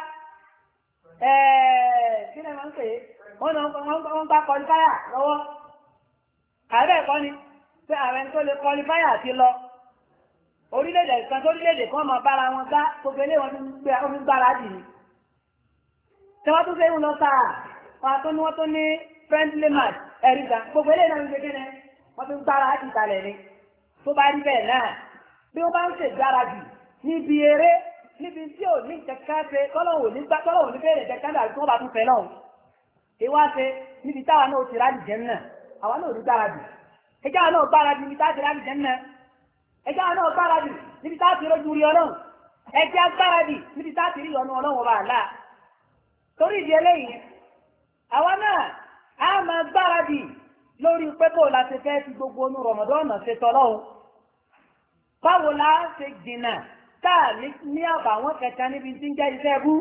kí ni wọ́n ń pè é wọ́n gbá kọlifáyà lọ́wọ́ ààrẹ ẹ̀kọ́ ni pé ààrẹ tó lè kọlifáyà ti lọ orílẹ̀-èdè kan tó orílẹ̀-èdè kan máa bára wọn gbá gbogbo ilé wọn ti gbára dì ní tí wọ́n tún fẹ́ ń lọ sáà wọ́n tó ní friendly match ẹ̀rí kan gbogbo ilé náà ń gbé kíni wọ́n ti gbára dì kalẹ̀ ni tó bá rí bẹ́ẹ̀ náà bí wọ́n bá ń ṣe gbáradì níbi eré níbi tí ò ní kẹ̀kẹ́ ṣe tọ́lọ́wò ní bẹ́ẹ̀rẹ̀ kẹ̀kẹ́ náà tí wọ́n bá tún fẹ́ náà ìwá ṣe níbi táwa náà ti ráàdì jẹ́ náà àwa náà ò ní gbáradì ẹjọ́ àwọn náà gbáradì níbi táà ti ráàdì jẹ́ náà ẹjọ́ àwọn náà gbáradì níbi táà ti rójú rí ọlọ́run ẹjọ́ gbáradì níbi táà ti rí ọ̀nà ọlọ́run ọba àlá torí ìdí eléyìí àwa náà á máa gbáradì lórí pẹ́pọ̀ láti fẹ́ fi gbogbo onú rọ̀mọ̀dọ́nà ṣe tọ́lọ́run báwo la ṣe jìnnà táà ní àbàwọ́n kẹta níbi tí ń jẹ́ iṣẹ́ bú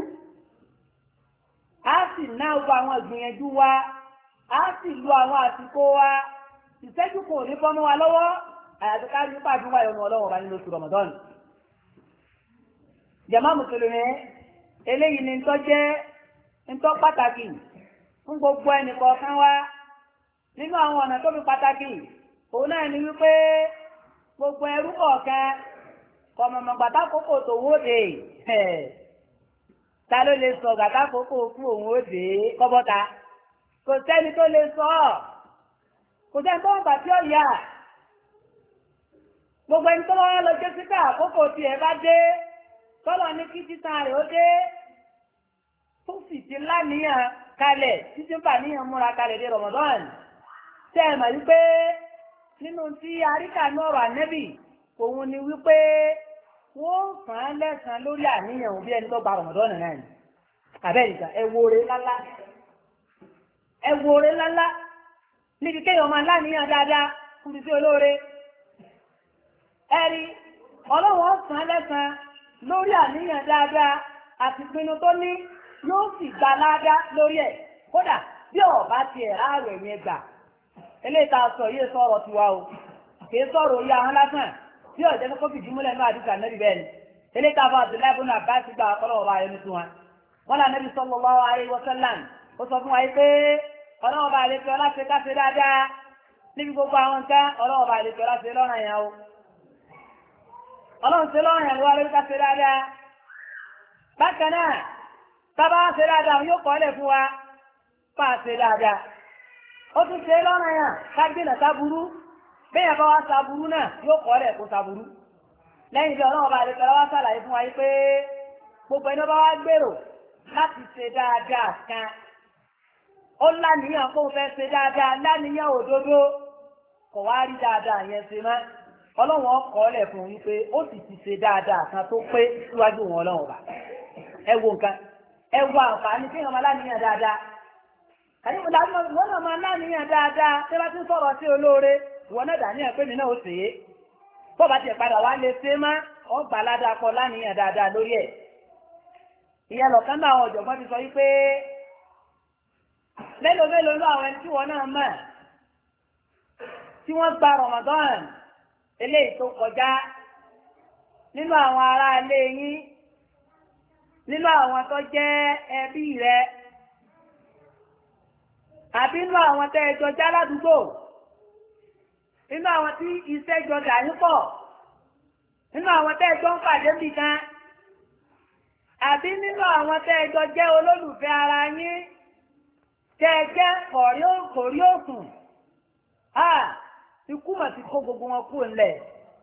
a sì ná gbogbo àwọn ìgbìyànjú wa a sì lo àwọn àsìkò wa ìṣẹ́jú kò ní bọ́ mọ́ wa lọ́wọ́ àyàtọ̀ ká ní pàdé wáyé ọmọ ọlọ́wọ́ bá nínú oṣù Ramadan. jàmá mùsùlùmí eléyìí ni ntọ́ jẹ́ ntọ́ pàtàkì fún gbogbo ẹnì kọ̀ọ̀kan wa nínú àwọn ọ̀nà tó fi pàtàkì òun náà ni wípé gbogbo ẹrú kọ̀ọ̀kan kọ̀mọ̀mọ̀ gbàtàkókò tó wóde ta ló lè sọ gbàtàkókò fún òun òde kọ́bọ́ta kò sẹ́ni tó lè sọ kò sẹ́ni tó ń gbà tí ó yà gbogbo ẹni tó wá lọ jẹ́ síkà àkókò tí ẹ bá dé tọ́lọ̀ ní kí títan rẹ̀ ó dé tó sì ti láníyàn kalẹ̀ títí bà níyàn múra kalẹ̀ dé Ramadan tẹ́ ẹ mọ̀ wípé nínú tí àríkà náà wà nẹ́bì òun ni wípé wọ́n fàn án lẹ́sàn lórí àníyàn òbí ẹni tó gba Ramadan náà ni àbẹ́ẹ̀dìgbà ẹ wo ore lálá níbi kéèyàn máa láníyàn dáadáa fún ti sí olóore ẹ̀rí ọlọ́wọ́ sàn lẹ́sàn lórí àníyàn dáadáa àti pinnu tó ní yóò sì gba ládá lórí ẹ̀ kódà bí ọ̀bá ti ẹ̀rá rẹ̀ yẹn gbà eléyìí tá a sọ yìí sọ̀rọ̀ tiwa o kìí sọ̀rọ̀ oyè àwọn lásán bí ọ̀jẹ́ kókó fìdí múlẹ̀ náà àdìsá nẹ́bí bẹ́ẹ̀ ni eléyìí tá a fọ Abdullahi ibn Abbas gba ọlọ́wọ́ bá yẹnu tún wa wọn là nẹ́bí sallallahu alaihi wasallam ó sọ fún wa yìí pé ọlọ́wọ́ bá lè fi ọlá ṣe ká ṣe dáadáa níbi gbogbo àwọn nǹkan ọlọ́wọ́ bá lè fi ọlá ṣe lọ́rùn yẹn o ọlọ́run ṣe lọ́rùn yẹn lọ́wọ́ lórí ká ṣe dáadáa bákan náà tábà ṣe dáadáa yóò kọ́ lẹ̀ fún wa pa ṣe dáadáa ó tún ṣe lọ́nà yàn ká gbìnà sáburú bẹ́ẹ̀ bá wá sáburú náà yóò kọ́ lẹ̀ kó sáburú lẹ́yìn tí ọlọ́run bá lè tọ́lá wá sàlàyé fún wa yìí pé gbogbo ẹni bá wá gbèrò láti ṣe dáadáa kan ó láníyàn kó fẹ́ ṣe dáadáa láníyàn òdodo kò wá rí dáadáa yẹn ṣe mọ́ ọlọ́run ọkọ̀ lẹ̀ fún yín pé ó sì ti ṣe dáadáa kan tó pé síwájú wọn ọlọ́run bá ẹ wo nǹkan ẹ wo àǹfààní tí wọn máa láníyàn dáadáa àti wọn náà máa láníyàn dáadáa tí wọn ti ń sọ̀rọ̀ sí olóore wọn náà dàníyàn pé mi náà ó ṣe é bó bá tiẹ̀ padà wá lè ṣe má ọ gbà ládàá kọ láníyàn dáadáa lórí ẹ̀ ìyẹn lọ̀kan náà àwọn ọ̀jọ̀gbọ́n ti sọ yí pé mélòó ló àwọn ẹni tí wọn náà mọ̀ tí wọ́n gba Ramadan eléyìí tó kọjá nínú àwọn ará ilé yín nínú àwọn tó jẹ́ ẹbí rẹ àbí nínú àwọn tẹ́ ẹjọ́ já ládùúgbò nínú àwọn tí iṣẹ́ jọ dà yín pọ̀ nínú àwọn tẹ́ ẹjọ́ ń pàdé nìkan àbí nínú àwọn tẹ́ ẹjọ́ jẹ́ olólùfẹ́ ara yín tẹ́ ẹ jẹ́ kọ̀rí òsùn ikú mà ti kó gbogbo wọn kú ńlẹ̀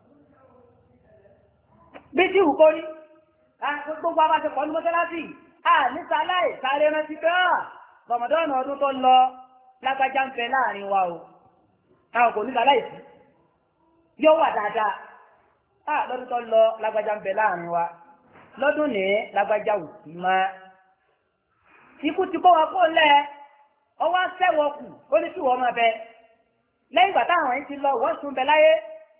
bí tí ìwù kórí gbogbo abáṣepọ̀ ní mọ́sálásì níta láì sáré rántí pé Ramadan ọdún tó lọ lágbájá ń fẹ́ láàrin wa o àwọn kò níta láì sí yóò wà dáadáa lọ́dún tó lọ lágbájá ń fẹ́ láàrin wa lọ́dún ní lágbájá ò sí máa ikú ti kó wọn kú ńlẹ̀ ọwọ́ sẹ́wọ̀ kù ó ní kí wọ́n máa bẹ lẹ́yìn ìgbà táwọn yìí ti lọ wọ́n sùn bẹ láyé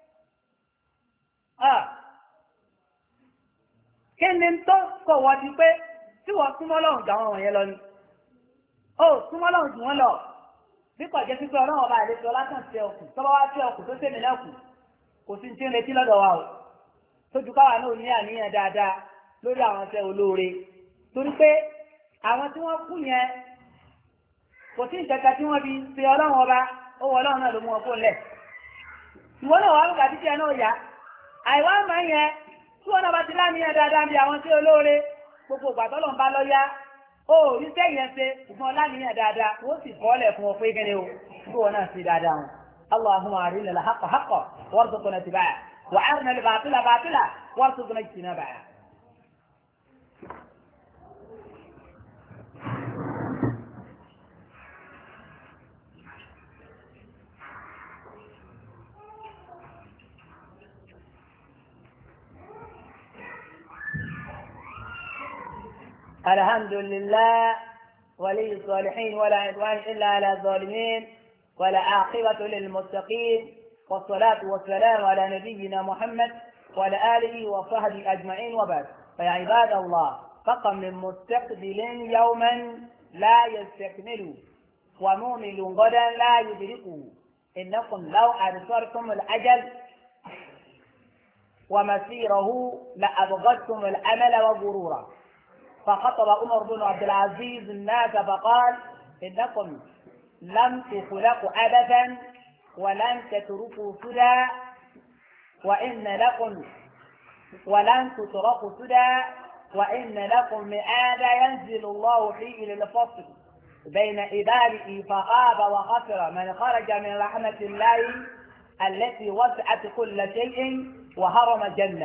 kí ni tó kọ̀ wọ́n ti pé tí wọ́n súnmọ́ lọ́hùn jà wọn wọ̀nyẹn lọ ni ó súnmọ́ lọ́hùn jù wọ́n lọ bí kò jẹ́ pípẹ́ ọlọ́run ọba àlejò ọlásàn tẹ ọkùn tọ́ba wá tẹ ọkùn tó tẹ̀mí náà kù kò sí ti ń retí lọ́dọ̀ wa o tójú káwa náà ní àníyàn dáadáa lórí àwọn iṣẹ́ olóore torí pé àwọn tí wọ́n kú yẹn kò sí ìjẹta tí wọ́n fi ṣe ọlọ́run ọba ó wọ ọlọ́run náà ló mú wọn kó lẹ̀ ìwọ náà wà lóka títí ẹ náà yá àìwá máa ń yẹn tí wọn náà bá ti láníyàn dáadáa bí àwọn tí olóore gbogbo ìgbà tọ́lọ̀ ń bá lọ́yá ó rí sẹ́yìn ẹsẹ̀ ṣùgbọ́n láníyàn dáadáa wọ́n sì bọ́ọ̀lẹ̀ fún ọ pé gẹ́gẹ́ o tí wọn náà ṣe dáadáa wọn. اللهم أرنا الحق حقا وارزقنا اتباعه وأرنا الباطل باطلا وارزقنا اجتنابه. الحمد لله ولي الصالحين ولا عدوان إلا على الظالمين ولا عاقبة للمتقين والصلاة والسلام على نبينا محمد وعلى آله وصحبه أجمعين وبعد فيا عباد الله فقم من مستقبل يوما لا يستكمل ومؤمن غدا لا يدركه إنكم لو أبصرتم الأجل ومسيره لأبغضتم الأمل وغرورا. فخطب عمر بن عبد العزيز الناس فقال إنكم لم تخلقوا أبدا ولن تتركوا سدى وإن لكم ولن تتركوا سدى وإن لكم مآد ينزل الله فيه للفصل بين عباده فخاب وخسر من خرج من رحمة الله التي وسعت كل شيء وحرم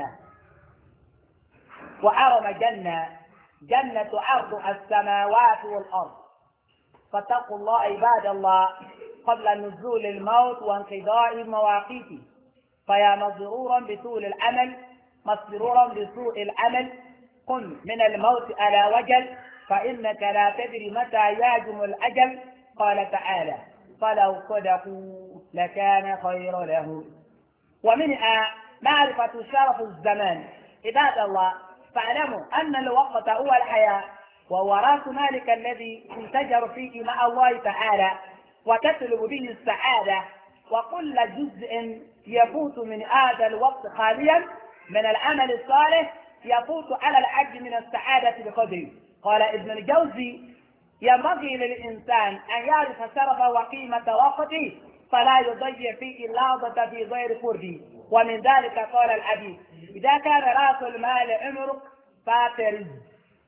جنة عرضها السماوات والأرض. فاتقوا الله عباد الله قبل نزول الموت وانقضاء مواقيته فيا مضرورا بطول الأمل مسرورا بسوء العمل قم من الموت على وجل فإنك لا تدري متى يهجم الأجل. قال تعالى فلو صدقوا لكان خير لهم. ومنها معرفة شرف الزمان. عباد الله فاعلموا أن الوقت هو الحياة وهو رأس مالك الذي تنتجر فيه مع الله تعالى وتطلب به السعادة وكل جزء يفوت من هذا الوقت خاليا من العمل الصالح يفوت على العجز من السعادة بقدره. قال ابن الجوزي ينبغي للإنسان أن يعرف شرف وقيمة وقته فلا يضيع فيه اللحظة في غير قربه. ومن ذلك قال الحديث إذا كان رأس المال عمرك فاعترض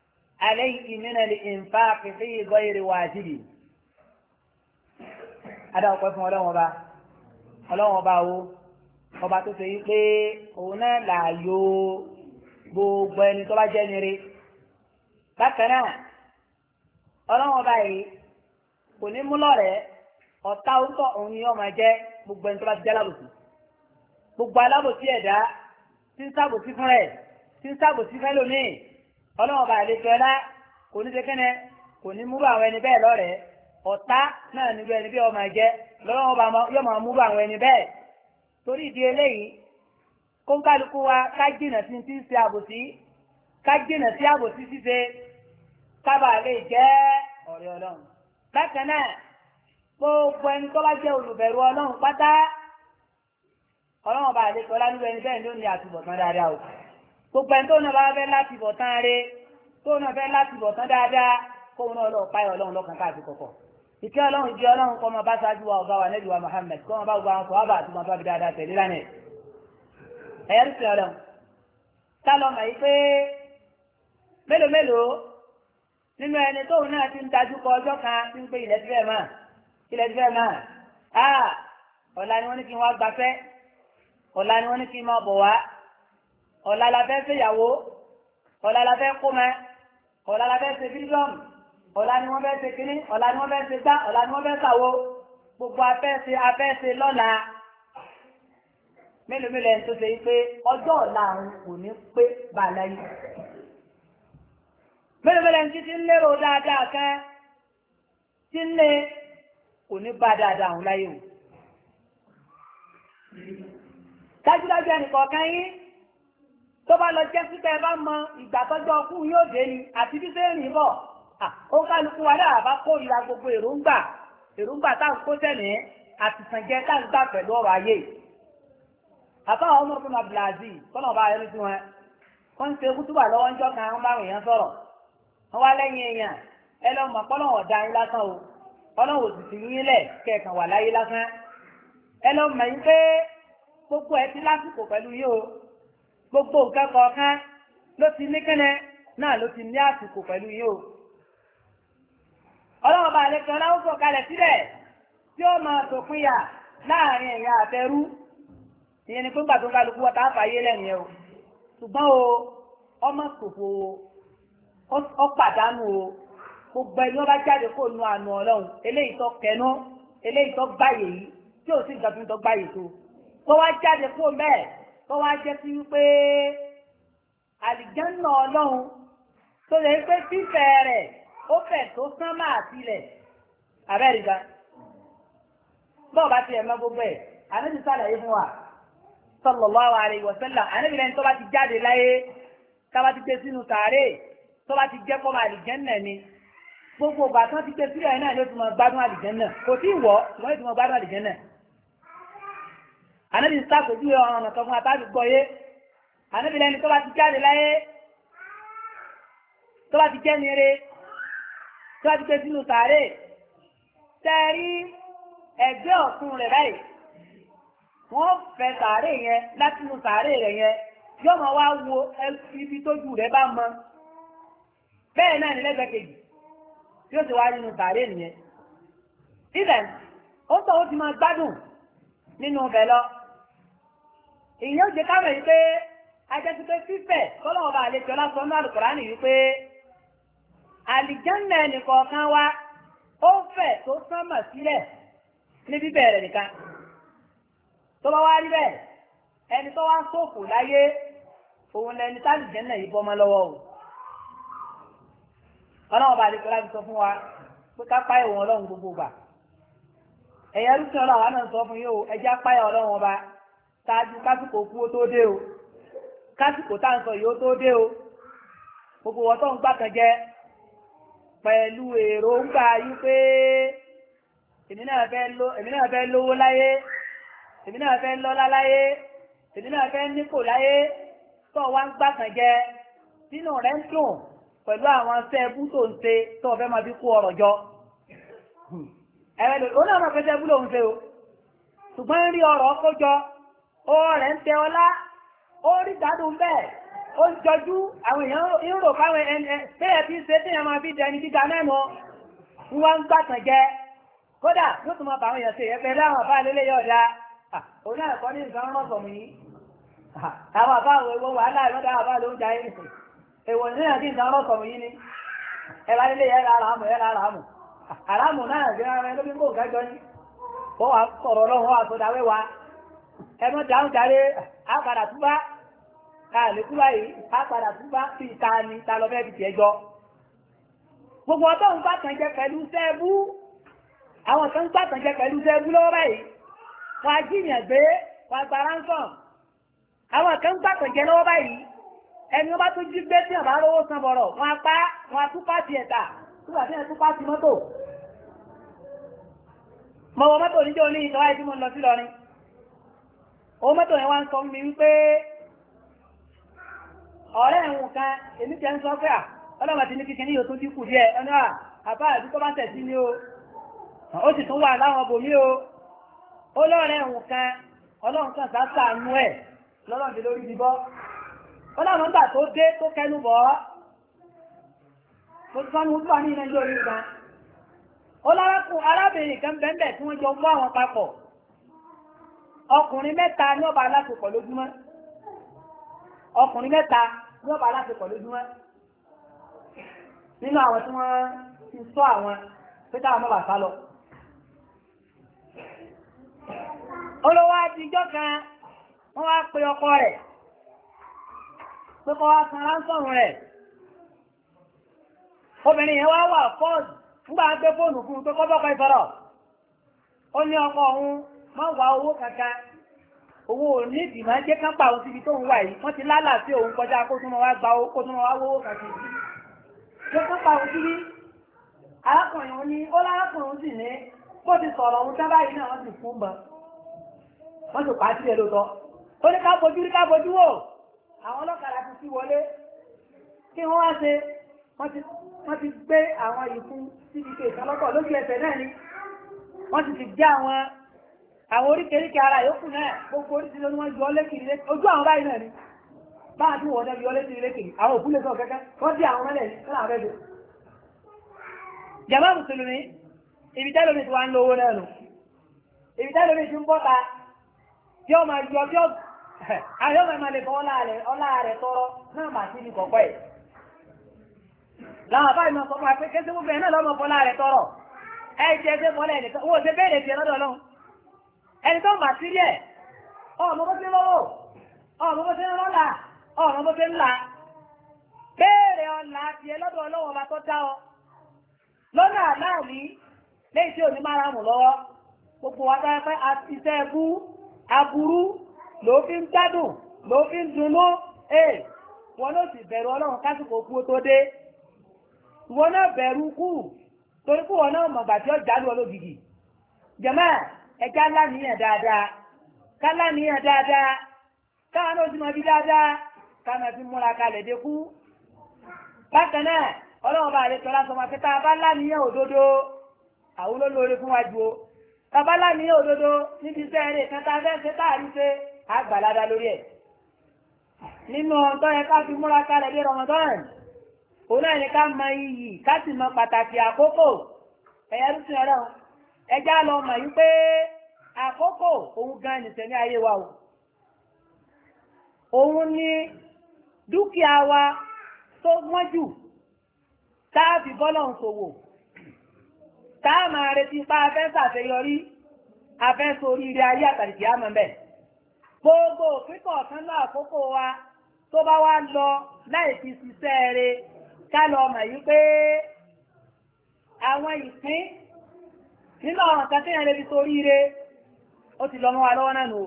عليه من الإنفاق في غير واجبه. adá ọpẹ́ fún ọlọ́run ọba wo ọba tó ṣe yí pé òun náà láàyò gbogbo ẹni tó bá jẹ́ nire. bákan náà ọlọ́run ọba yìí kò ní mú lọ́rẹ̀ẹ́ ọ̀tá orúkọ òun ni yóò máa jẹ́ gbogbo ẹni tó bá ti jẹ́ alábòsí. gbogbo alábòsí ẹ̀dá tí ń ṣàbòsí fún rẹ̀ tí ń ṣàbòsí fẹ́ lónìí ọlọ́run ọba àlejò ọlá kò ní ṣe kẹ́nẹ́ kò ní múrò àwọn ẹni bẹ́ẹ̀ lọ́rẹ̀ẹ́ ọ̀tá náà níbi ẹni bí ọmọ ẹ̀jẹ̀ lọ́wọ́ ọba yóò máa múrò àwọn ẹni bẹ́ẹ̀. torí ìdí eléyìí kó ń kálukú wa ká jìnà sí ti ń ṣe àbòsí ká jìnà sí àbòsí ṣíṣe kábà lè jẹ́ ọ̀rẹ́ ọlọ́run. bákan náà gbogbo ẹni tó bá jẹ́ olùbẹ̀rù ọlọ́run pátá ọlọ́run ọba àlejò ọlá níbi ẹni bẹ́ẹ̀ ló ní àtúbọ̀tán dáadáa o. gbogbo ẹni tó náà bá fẹ́ láti bọ̀ tán re tó náà fẹ́ láti bọ̀ tán dáadáa kóun náà lọ páyọ̀ ọlọ́run lọ́kàn káàkiri kọ̀kọ̀. ìkẹ́ ọlọ́run jẹ́ ọlọ́run kọ́ máa bá ṣáájú wa ọ̀gá wa nẹ́bí wa Muhammad kọ́ máa bá gbogbo àwọn sọ̀hábà àti máa bá fi dáadáa tẹ̀lé lánàá. ẹ̀yẹ́ ń sìn ọlọ́run ká lọ mọ̀ yìí pé mélòó mélòó nínú ẹni tóun náà ti ń dájú kọ ọjọ́ kan tí ń pé ilẹ̀ ti fẹ́ máa ọ̀la ni wọ́n ní kí n wá gbafẹ́ ọ̀la ni wọ́n ní kí n máa bọ̀ wá ọ̀la la fẹ́ ṣèyàwó ọ̀la la fẹ́ kó mẹ́ ọ̀la la fẹ́ ṣe bílíọ̀nù ọ̀la ni wọ́n fẹ́ ṣe kínní ọ̀la ni wọ́n fẹ́ ṣe gbá ọ̀la ni wọ́n fẹ́ ṣàwo gbogbo afẹ́ṣe lọ́la mélòó mélòó ẹni tó ṣe pé ọjọ́ ọ̀la àwọn kò ní pé bá a láyé mélòó mélòó ẹni tí ń lérò dáadáa kan tí ń lé kò ní bá dáadáa àwọn láyé o. dájúdájú ẹnìkọ̀ọ̀kan yín tó bá lọ jẹ́ síta ẹ bá mọ ìgbà tọ́jọ́ ọkú yóò dé ni àti bí sẹ́yìn rìn bọ̀ ó kálukú wa náà bá kórìíra gbogbo èròǹgbà táwọn kó sẹ́ni àtìsànjẹ táwọn gbà pẹ̀lú ọ̀rọ̀ ayé. àtàwọn ọmọ fún abdulaziz kọ́nà ọba ayélu sí wọn wọ́n ń ṣe kútùbà lọ́wọ́ ńjọ́ kan wọ́n bá àwọn èèyàn sọ̀rọ̀ wọ́n wá lẹ́yìn èèyàn ẹ lọ́ mọ̀ pọ́lọ́wọ̀ dá yín lásán o ọlọ́wọ̀ sì fi yín lẹ̀ kẹ̀kàn wà láyé lásán ẹ lọ́ mọ̀ yín pé gbogbo ẹ ti lásìkò pẹ̀lú yín o gbogbo nǹkan kọ̀ọ̀kan ló ti ní kẹ́nẹ́ náà ló ti ní àsìkò pẹ̀lú yín o. ọlọ́wọ́ bá lè kan láwùjọ kalẹ̀ sílẹ̀ tí ó máa tòpin yà láàrin ẹ̀yà àtẹrú ìyẹn ni pé ńgbà tó ń kálukú wọ́n tá a fàyè lẹ́nu yẹn o ṣùgbọ́n o ọmọ ṣòfò ó pàdánù o gbogbo ẹni wọ́n bá jáde kó nu àánú ọlọ́run eléyìí tó kẹnu eléyìí tó gbáyè yìí tí ò sí nǹkan tó gbáyè tó wá jáde kó mẹ́ẹ̀ tó wá jẹ́ sí wípé àlìjánná ọlọ́run tó lè pé fífẹ́ rẹ̀ ó fẹ̀ tó sán máa tilẹ̀ abẹ́rìndà bọ́ọ̀ bá tiẹ̀ mọ́ gbogbo ẹ̀ ànábì sàlàyé fún wa sallallahu alaihi wa sallam ànábì lẹ́ni tó bá ti jáde láyé ká bá ti gbé sínú sàárè tó bá ti jẹ́ kọ́ máa àlìjánná ni gbogbo ìgbà tí wọ́n ti gbé sílẹ̀ náà ló ti mọ gbádùn àlìjánná kò tí ì wọ̀ ṣùgbọ́n ló ti mọ gbádùn àlìjánná. ànábì sàkójú ọ̀ràn kan fún apá gbọ́ yé ànábì lẹ́ni tó bá ti jáde láyé tó bá ti jẹ́ nire tó bá ti gbé sínú sàárè tẹ́rí ẹgbẹ́ ọ̀tún rẹ̀ báyìí wọ́n fẹ́ sàárè yẹn láti inú sàárè rẹ̀ yẹn yóò máa wá wo ibi tójú rẹ̀ bá mọ bẹ́ẹ̀ náà ní lẹ́gbẹ̀ẹ́ kejì yóò ti wá nínú sàárè nìyẹn ibẹ̀ ó sọ ó ti máa gbádùn nínú ọbẹ̀ lọ ìyẹn ó jẹ káwé yìí pé ajẹ́sí pé fífẹ̀ kọ́lọ́wọ́ bá àlejò lásán ní Al-Kùránì yìí pé àlìjánná ẹnìkọ̀ọ̀kan wa ó fẹ̀ tó sánmà sílẹ̀ ní bíbẹ̀ rẹ̀ nìkan tó bá wá rí bẹ́ẹ̀ ẹni tó wá ṣòfò láyé òun lẹni tálìjánná yìí bọ́ mọ́ lọ́wọ́ o ọlọ́wọ́ bá àlejò láti sọ fún wa pé ká páyà òun ọlọ́run gbogbo gbà ẹ̀yẹ rúṣin ọlọ́run wa náà sọ fún yín o ẹjẹ́ páyà ọlọ́run ọba ṣáájú kásìkò kú ó tó dé o kásìkò tá à ń sọ yìí ó tó dé o gbogbo wọn tó ń gbà kan jẹ pẹ̀lú èròǹgbà yìí pé èmi náà fẹ́ lówó láyé èmi náà fẹ́ lọ́lá láyé èmi náà fẹ́ nípò láyé tó wá ń gbà kan jẹ sínú rẹ̀ ń dùn pẹ̀lú àwọn sẹ́ẹ̀bù tó ń ṣe tó fẹ́ máa fi kó ọrọ̀ jọ ẹ̀rẹ́ lò ó náà máa fẹ́ sẹ́ẹ̀bù lòun ṣe o ṣùgbọ́n ń rí ọrọ̀ kó jọ ó rẹ̀ ń tẹ ọlá ó rí gbádùn bẹ́ẹ̀ ó ń jọjú àwọn èèyàn ń rò káwọn bẹ́ẹ̀ tí ń ṣe tí èèyàn máa fi dẹni gíga mẹ́nu ń wá ń gbàtàn jẹ kódà yóò tún máa bá àwọn èèyàn ṣe ẹgbẹ́ láwọn àbá lélẹ̀ yóò dá òun náà kọ́ ní nǹkan rọ́ọ̀sọ̀mù yìí àwọn àbá òwò wàhálà ìmọ̀dá àbá ló ń ja yìí èèwọ̀ nínú àti nǹkan rọ́ọ̀sọ̀mù yìí ni ẹ̀rọ lélẹ̀ yẹn àràmù àràmù náà bí wọn lóbi ń kó kájọ yín wọ́n wá sọ̀rọ̀ ọlọ́run wá sọ̀dà wẹ́wà ẹmọ dáhùn jáde àpàdà túbá káàlì túbá yìí àpàdà túbá sí ìta ni ta lọ fẹ́ fi tiẹ̀ jọ gbogbo ọtọ́ ń gbàtànjẹ pẹ̀lú sẹ́ẹ̀bù àwọn kan ń gbàtànjẹ pẹ̀lú sẹ́ẹ̀bù lọ́wọ́ báyìí wọ́n á jíyàn gbé wọ́n á gba ransom àwọn kan ń gbàtànjẹ lọ́wọ́ báyìí ẹni wọ́n bá tó jí gbé tí wọ́n bá rówó san bọ̀rọ̀ wọ́n á pa wọ́n á túpá tiẹ̀ ta túbà tí wọ́n túpá ti mọ́tò mọ̀wọ́ mọ́tò níjọ́ ní ìtọ́wá ìdí mo lọ sí lọrin owó mọ́tò yẹn wá ń sọ mi wípé ọ̀rẹ́ ẹ̀hùn kan èmi jẹ́ ń sọ pé ọlọ́mà ti ní kíkẹ́ ní yóò tó dínkù díẹ̀ ẹnu àbá àbí tó bá tẹ̀ sí ní o ó sì tún wà láwọn bòmí o ó lọ́rẹ́ ẹ̀hùn kan ọlọ́run kan sàánú ẹ̀ lọ́rọ̀ mi lórí bíbọ́ ọlọ́run gbà tó dé tó kẹnu bọ̀ ọ́ mo ti sọ́nu wúdúwà ní ilẹ̀ orí ìgbà ó lárákùn arábìnrin kan bẹ́ẹ̀ tí wọ́n jọ mú àwọn papọ̀ ọkùnrin mẹ́ta ní ọba aláṣepọ̀ lójúmọ́ ọkùnrin mẹ́ta ní ọba aláṣepọ̀ lójúmọ́ nínú àwọn tí wọ́n ti sọ àwọn pé táwọn mọ́ bà sá lọ. olówó àtijọ́ kan wọ́n wá pe ọkọ rẹ̀ pé kọ́ wá san ránsọ̀rùn rẹ̀ obìnrin yẹn wá wà fọ́ọ̀dù nígbà gbé fóònù fún un tó kọ́ bọ́kọ̀ ìfọ̀rọ̀ ó ní ọkọ òun máa wá owó kankan owó ní ìdìmọ̀ jẹ́ kápá òun síbi tó ń wà yìí wọ́n ti lálà sí òun kọjá kó tún wá gba owó kó tún wá wówó kankan jẹ́ kápá òun síbi arákùnrin òun ní ó lárákùnrin òun sì ní bó ti sọ̀rọ̀ òun sábà yìí náà wọ́n sì fún bọ̀ wọ́n sì pa sílẹ̀ lóòótọ́ ó ní ká bojú rí ká bojú wò àwọn ọlọ́kadà ti sí wọlé kí wọ́n wá ṣe wọ́n ti gbé àwọn ìfún síbi kéèkà lọ́pọ̀ lójú ẹsẹ̀ náà ni wọ́n ti gbé àwọn oríkèríkè ara yòókù náà gbogbo oríṣi ló ní wọ́n yọ lékiri ojú àwọn báyìí náà ni báà tí wọ́n náà yọ lékiri àwọn òkú lè sọ kẹ́kẹ́ wọ́n dí àwọn mẹ́lẹ̀ ní láàrín ẹ̀dẹ̀ jàmá mùsùlùmí ibi tẹ́lómi ti wá ń lo owó náà nù ibi tẹ́lómi ti ń bọ́ta tí ó máa yọ tí ó àyọ́ máa lè fọ́ ọlá rẹ̀ tọrọ náà mà sí ní kọ̀kọ́ ẹ̀ láwọn àbáyìí máa sọ fún apẹ́ kẹ́sí gbogbo ẹ̀ náà lọ́mọ fọ́lá rẹ̀ tọrọ ẹ̀ jẹ́ ṣe fọ́lá ẹnìkan owó ṣe bẹ́ẹ̀ lè fi ẹ̀rọ́dọ̀ ọlọ́run ẹni tó ń bà sí rí ọmọ bó ṣe lọ́wọ́ ọmọ bó ṣe ń lọ́la ọmọ bó ṣe ń la béèrè ọ̀la ti ẹlọ́dọ̀ ọlọ́wọ́ ọba tó dá ọ lọ́nà àláàlí léyìí tí ò ní máa rámù lọ́wọ́ gbogbo wa bá pẹ́ iṣẹ́ ẹbú aburú ló fi ń gbádùn ló fi ń dunnú wọn ló sì bẹ̀rù ọlọ́run kásìkò kú tó dé wọn náà bẹ̀rù kú torí kú wọn náà mọ̀gbà tí ó jálù ológìgì jẹ̀mọ́ ẹ̀ka láníyàn dáadáa ká láníyàn dáadáa káwọn náà sì mọ̀ bí dáadáa káwọn fi múra kalẹ̀ dé kú bákan náà ọlọ́run bá àlejò lásán máa fi tá a bá láníyàn òdodo àwọn olólóore fún wájú o tá a bá láníyàn òdodo níbi iṣẹ́ eré kan tá a fẹ́ ṣe táàrí ṣe àgbàládá lórí ẹ̀ nínú ọ̀tọ́ yẹn ká fi múra kalẹ̀ dé Ramadan òun náà ní ká mọ iyì ká sì mọ pàtàkì àkókò ẹ̀yà ló ti rẹ̀ ẹjá lọ mọ̀ yí pé àkókò òun gan nìṣẹ́ ní ayé wa o òun ní dúkìá wa tó wọ́n jù táàbì bọ́lọ̀ ń ṣòwò táà máa retí pa afẹ́ ṣàṣeyọrí afẹ́ sórí ilé ayé àtàlìkì àmọ́ bẹ́ẹ̀ gbogbo pípọ̀ ọ̀kan náà àkókò wa tó bá wá lọ láì fi ṣiṣẹ́ rẹ̀ ká lọ mọ̀ yí pé àwọn ìpín nínú àwọn nǹkan tí ẹ̀rẹ́ bí sórí rẹ̀ ó ti lọ mọ́ wa lọ́wọ́ náà nù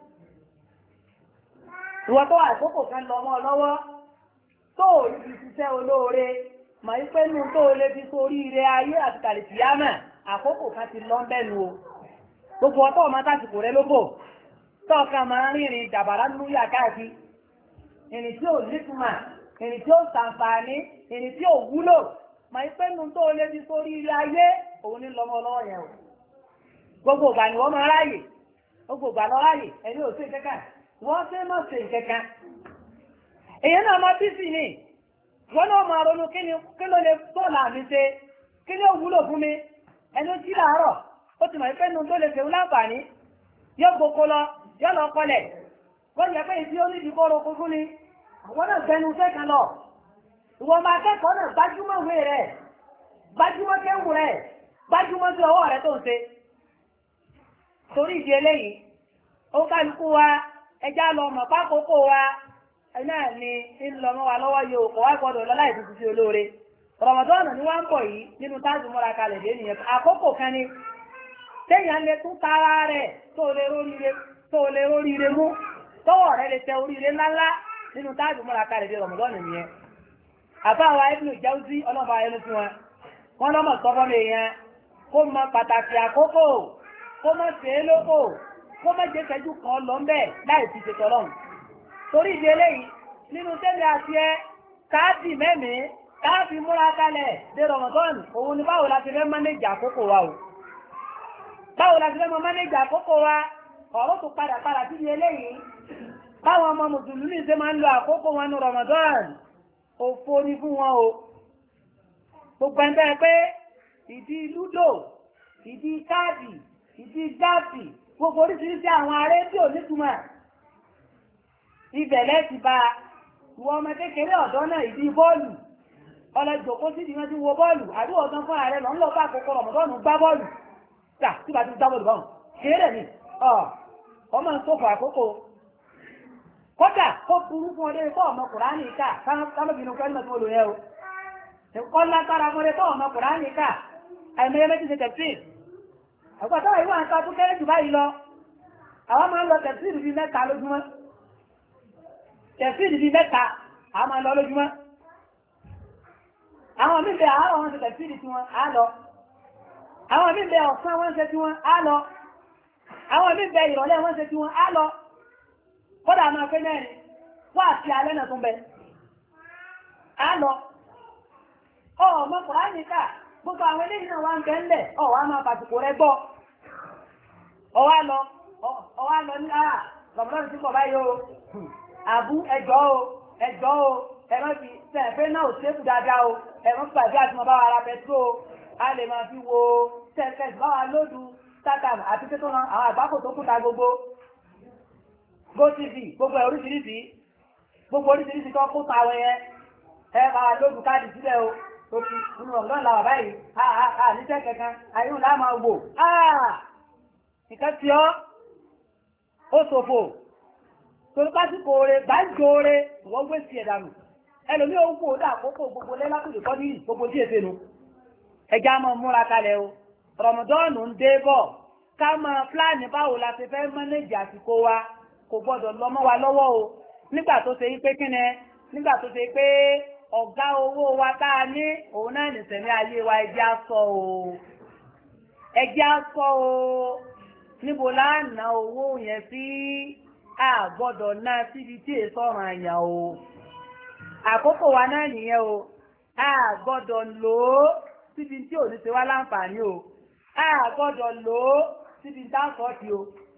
ìwọ́n tó àkókò kan lọ mọ́ lọ́wọ́ tó rí fi ṣiṣẹ́ olóore mọ̀ yí pé nù tó lè fi sórí rẹ̀ ayé àti tàlìkì àmọ́ àkókò kan ti lọ bẹ́nu o gbogbo ọ̀tọ́ ọmọ tásìkò rẹ̀ lóbò tọ́ọ̀ká máa ń rìnrìn dàbàrá lóyà káàkiri ìrìn tí ò nítumà ìrìn tí ó ṣàǹfààní ìrìn tí ò wúlò mà ìpé nu tó lé ti sórí ilé ayé òun ní lọ́mọ lọ́wọ́ yẹn o gbogbo ìgbà ni wọ́n máa ráyè gbogbo ìgbà lọ ráyè ẹni ò sí kẹ́kẹ́ wọ́n ṣe mọ̀ sí kẹ́kẹ́ èyàn náà máa bí sí ni wọ́n náà máa ronú kí ló lè tọ́lá mi ṣe kí ló wúlò fún mi ẹni ó jí làárọ̀ ó ti mọ̀ pé nínú tó lè fèwú láǹfààní yóò gboko lọ yóò lọ kọlẹ̀ kó yẹ pé ìdí orí ìdíkọ́ ro kúkú ni àwọn náà gbẹnu iṣẹ́ kan lọ ìwọ máa kẹ́kọ̀ọ́ náà gbájúmọ̀ ìwé rẹ̀ gbájúmọ̀ kéwù rẹ̀ gbájúmọ̀ sí ọwọ́ rẹ̀ tó ń ṣe torí ìdí eléyìí ó kálukú wa ẹjá lọ mọ̀ pákókó wa náà ni ńlọmọ wa lọ́wọ́ yóò kọ́ wá gbọ́dọ̀ lọ́lá ìtútù sí olóore Ramadan ni wọ́n ń bọ̀ yìí nínú táàzù múra kalẹ̀ dé nìyẹn àkókò kan ni téèyàn lè tún tara rẹ̀ tó lè róríire mú tọ́wọ́ rẹ̀ lè tẹ oríire ńláńlá nínú táàzù múra kalẹ̀ dé Ramadan nìyẹn àbáwa Ibn Jawzi ọlọ́ba ẹnu fún wọn lọ́mọ̀ sọ́fọ́ mi yẹn kó mọ pàtàkì àkókò kó mọ̀ sí é lóko kó mọ̀ jẹ́ ìṣẹ́jú kan lọ ń bẹ̀ láì fi ṣètò ọlọ́run torí ìdí eléyìí nínú tẹ́lẹ̀ àti ẹ káàdì mẹ́mìí káàfi múra kalẹ̀ dé Ramadan òun ni báwo la ti fẹ́ mánéjì àkókò wa o báwo la ti fẹ́ mánéjì àkókò wa ọ̀rọ̀ tó padà sí eléyìí báwọn ọmọ mùsùlùmí ṣe máa ń lo àkókò wọn ní Ramadan òfò ní fún wọn o gbogbo ẹgbẹ́ pé ìdí lúdò ìdí káàdì ìdí gáàsì gbogbo oríṣiríṣi àwọn aré tí ò nítumọ̀ ibẹ̀lẹ́ ti bá ìwọ ọmọ kékeré ọ̀dọ́ náà ìdí bọ́ọ̀lù ọlọ́jọ̀kó sí ìdí wọn ti wo bọ́ọ̀lù àdúgbò ọ̀tán fún ààrẹ lọ ń lọ bá àkókò Ramadan gbá bọ́ọ̀lù tà tí bá ti gbá bọ́ọ̀lù báwọn kéré ni ọmọ ń sófò àkókò kódà ó burú fún ọdẹ kọ́ ọmọ Kùránì ká kámọ́bìnrin fẹ́ lọ́tún olóyẹ o ẹ̀kọ́ lágbára fún ọdẹ kọ́ ọmọ Kùránì ká àìmọye méjì ṣe tẹ̀sí àgbàtà ìwọ̀n nǹkan tó kéré jù báyìí lọ àwọn máa ń lọ tẹ̀sí ìdí mẹ́ta lójúmọ́ tẹ̀sí ìdí mẹ́ta àwọn máa ń lọ lójúmọ́ àwọn mímẹ̀ àárọ̀ wọn ṣe tẹ̀sí ìdí tí wọn á lọ àwọn mímẹ̀ ọ̀sán wọn ṣe tí wọn á lọ àwọn mímẹ̀ ìrọ̀lẹ́ wọn ṣe tí wọn á lọ kódà máa pé mẹ́rin wá sí alẹ́ náà tó ń bẹ á lọ ọmọ Kùránì ká gbogbo àwọn eléyìí náà wá ń bẹ ńlẹ̀ ọ̀wá máa pàtùkù rẹ gbọ́ ọwá lọ ní àà Ramadan tí kò báyìí o àbú ẹjọ́ o ẹ̀rọ fi tẹ̀fẹ́ náà ò sékù dáadáa o ẹ̀rọ pàdé àti mọ̀ bá wa ra pẹ̀tró a lè máa fi wo tẹ̀fẹ́ bá wa lóòdù sátàm àti pé tó ran àwọn àgbákò tó kúta gbogbo GoTV gbogbo oríṣiríṣi tó kúta àwọn yẹn ẹ bá wa lóòdù káàdì sílẹ̀ o torí inú ọ̀gbọ́n làwà báyìí níṣẹ́ kankan àyíwò láàmà wò nǹkan tí ó ṣòfò torí pásíkò rẹ̀ báńkì rẹ̀ wọ́n gbé sí ẹ̀dànù ẹlòmí ó kú òdà àkókò gbogbo lẹ́lákùnlé kọ́ ní gbogbo tí èsè nu ẹja máa múra kalẹ̀ o Ramadan ń dé bọ̀ ká máa pláàni báwo la ti fẹ́ mọ́nẹ́jì àsìkò wa kò gbọ́dọ̀ lọ mọ́ wa lọ́wọ́ o nígbà tó ṣe pé kíni nígbà tó ṣe pé ọ̀gá owó wa tá a ní òun náà nìsẹ̀mí ayé wa ẹjẹ́ á sọ o níbo láàánà owó yẹn sí àgbọ́dọ̀ náà síbi tí èso ọ̀ràn àyàn o àkókò wa náà nìyẹn o àgbọ́dọ̀ lò ó síbi tí ò ní ṣe wá láǹfààní o àgbọ́dọ̀ lò ó síbi tí a sọ ti o.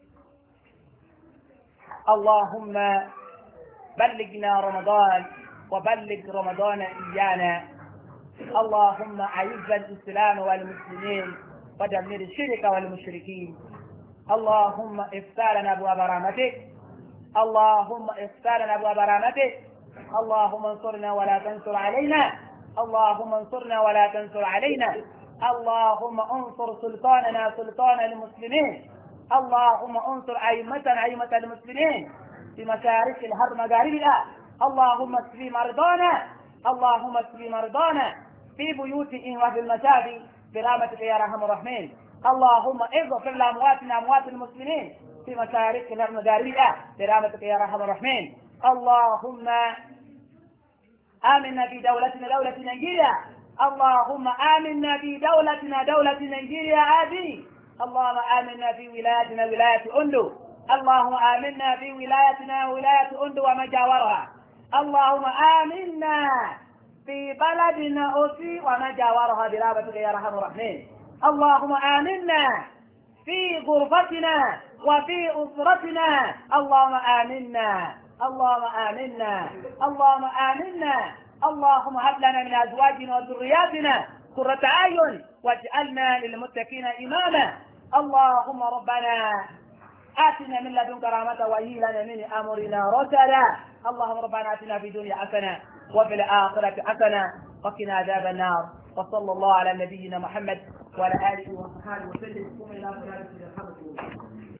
Allahumma ballighna Ramadan وبلغ رمضان إيانا اللهم أعز الإسلام والمسلمين ودمر الشرك والمشركين اللهم افتح لنا أبواب رحمتك اللهم افتح لنا أبواب رحمتك اللهم انصرنا ولا تنصر علينا اللهم انصرنا ولا تنصر علينا اللهم انصر سلطاننا سلطان المسلمين اللهم انصر أئمة المسلمين في مشارق الأرض مغاربها اللهم اشف مرضانا اللهم اشف مرضانا في بيوتهم وفي المساجد برحمتك يا ارحم الراحمين اللهم اغفر لامواتنا اموات المسلمين في مشارق الارض مغاربها برحمتك يا ارحم الراحمين اللهم آمنا في دولتنا دولة نيجيريا اللهم آمنا في دولتنا دولة نيجيريا هذه اللهم آمنا في ولايتنا ولاية أندو اللهم آمنا في ولايتنا ولاية أندو وما جاورها اللهم آمنا في بلدنا أوسي وما جاورها برحمتك يا ارحم الراحمين اللهم آمنا في غرفتنا وفي أسرتنا اللهم آمنا اللهم آمنا اللهم آمنا اللهم هب لنا من أزواجنا وذرياتنا قرة أعين واجعلنا للمتقين إماما اللهم ربنا آتنا من لدنك رحمة وهيئ لنا من أمرنا رشدا. اللهم ربنا آتنا في الدنيا حسنة وفي الآخرة حسنة وقنا عذاب النار. وصلى الله على نبينا محمد وعلى آله وصحبه وسلم.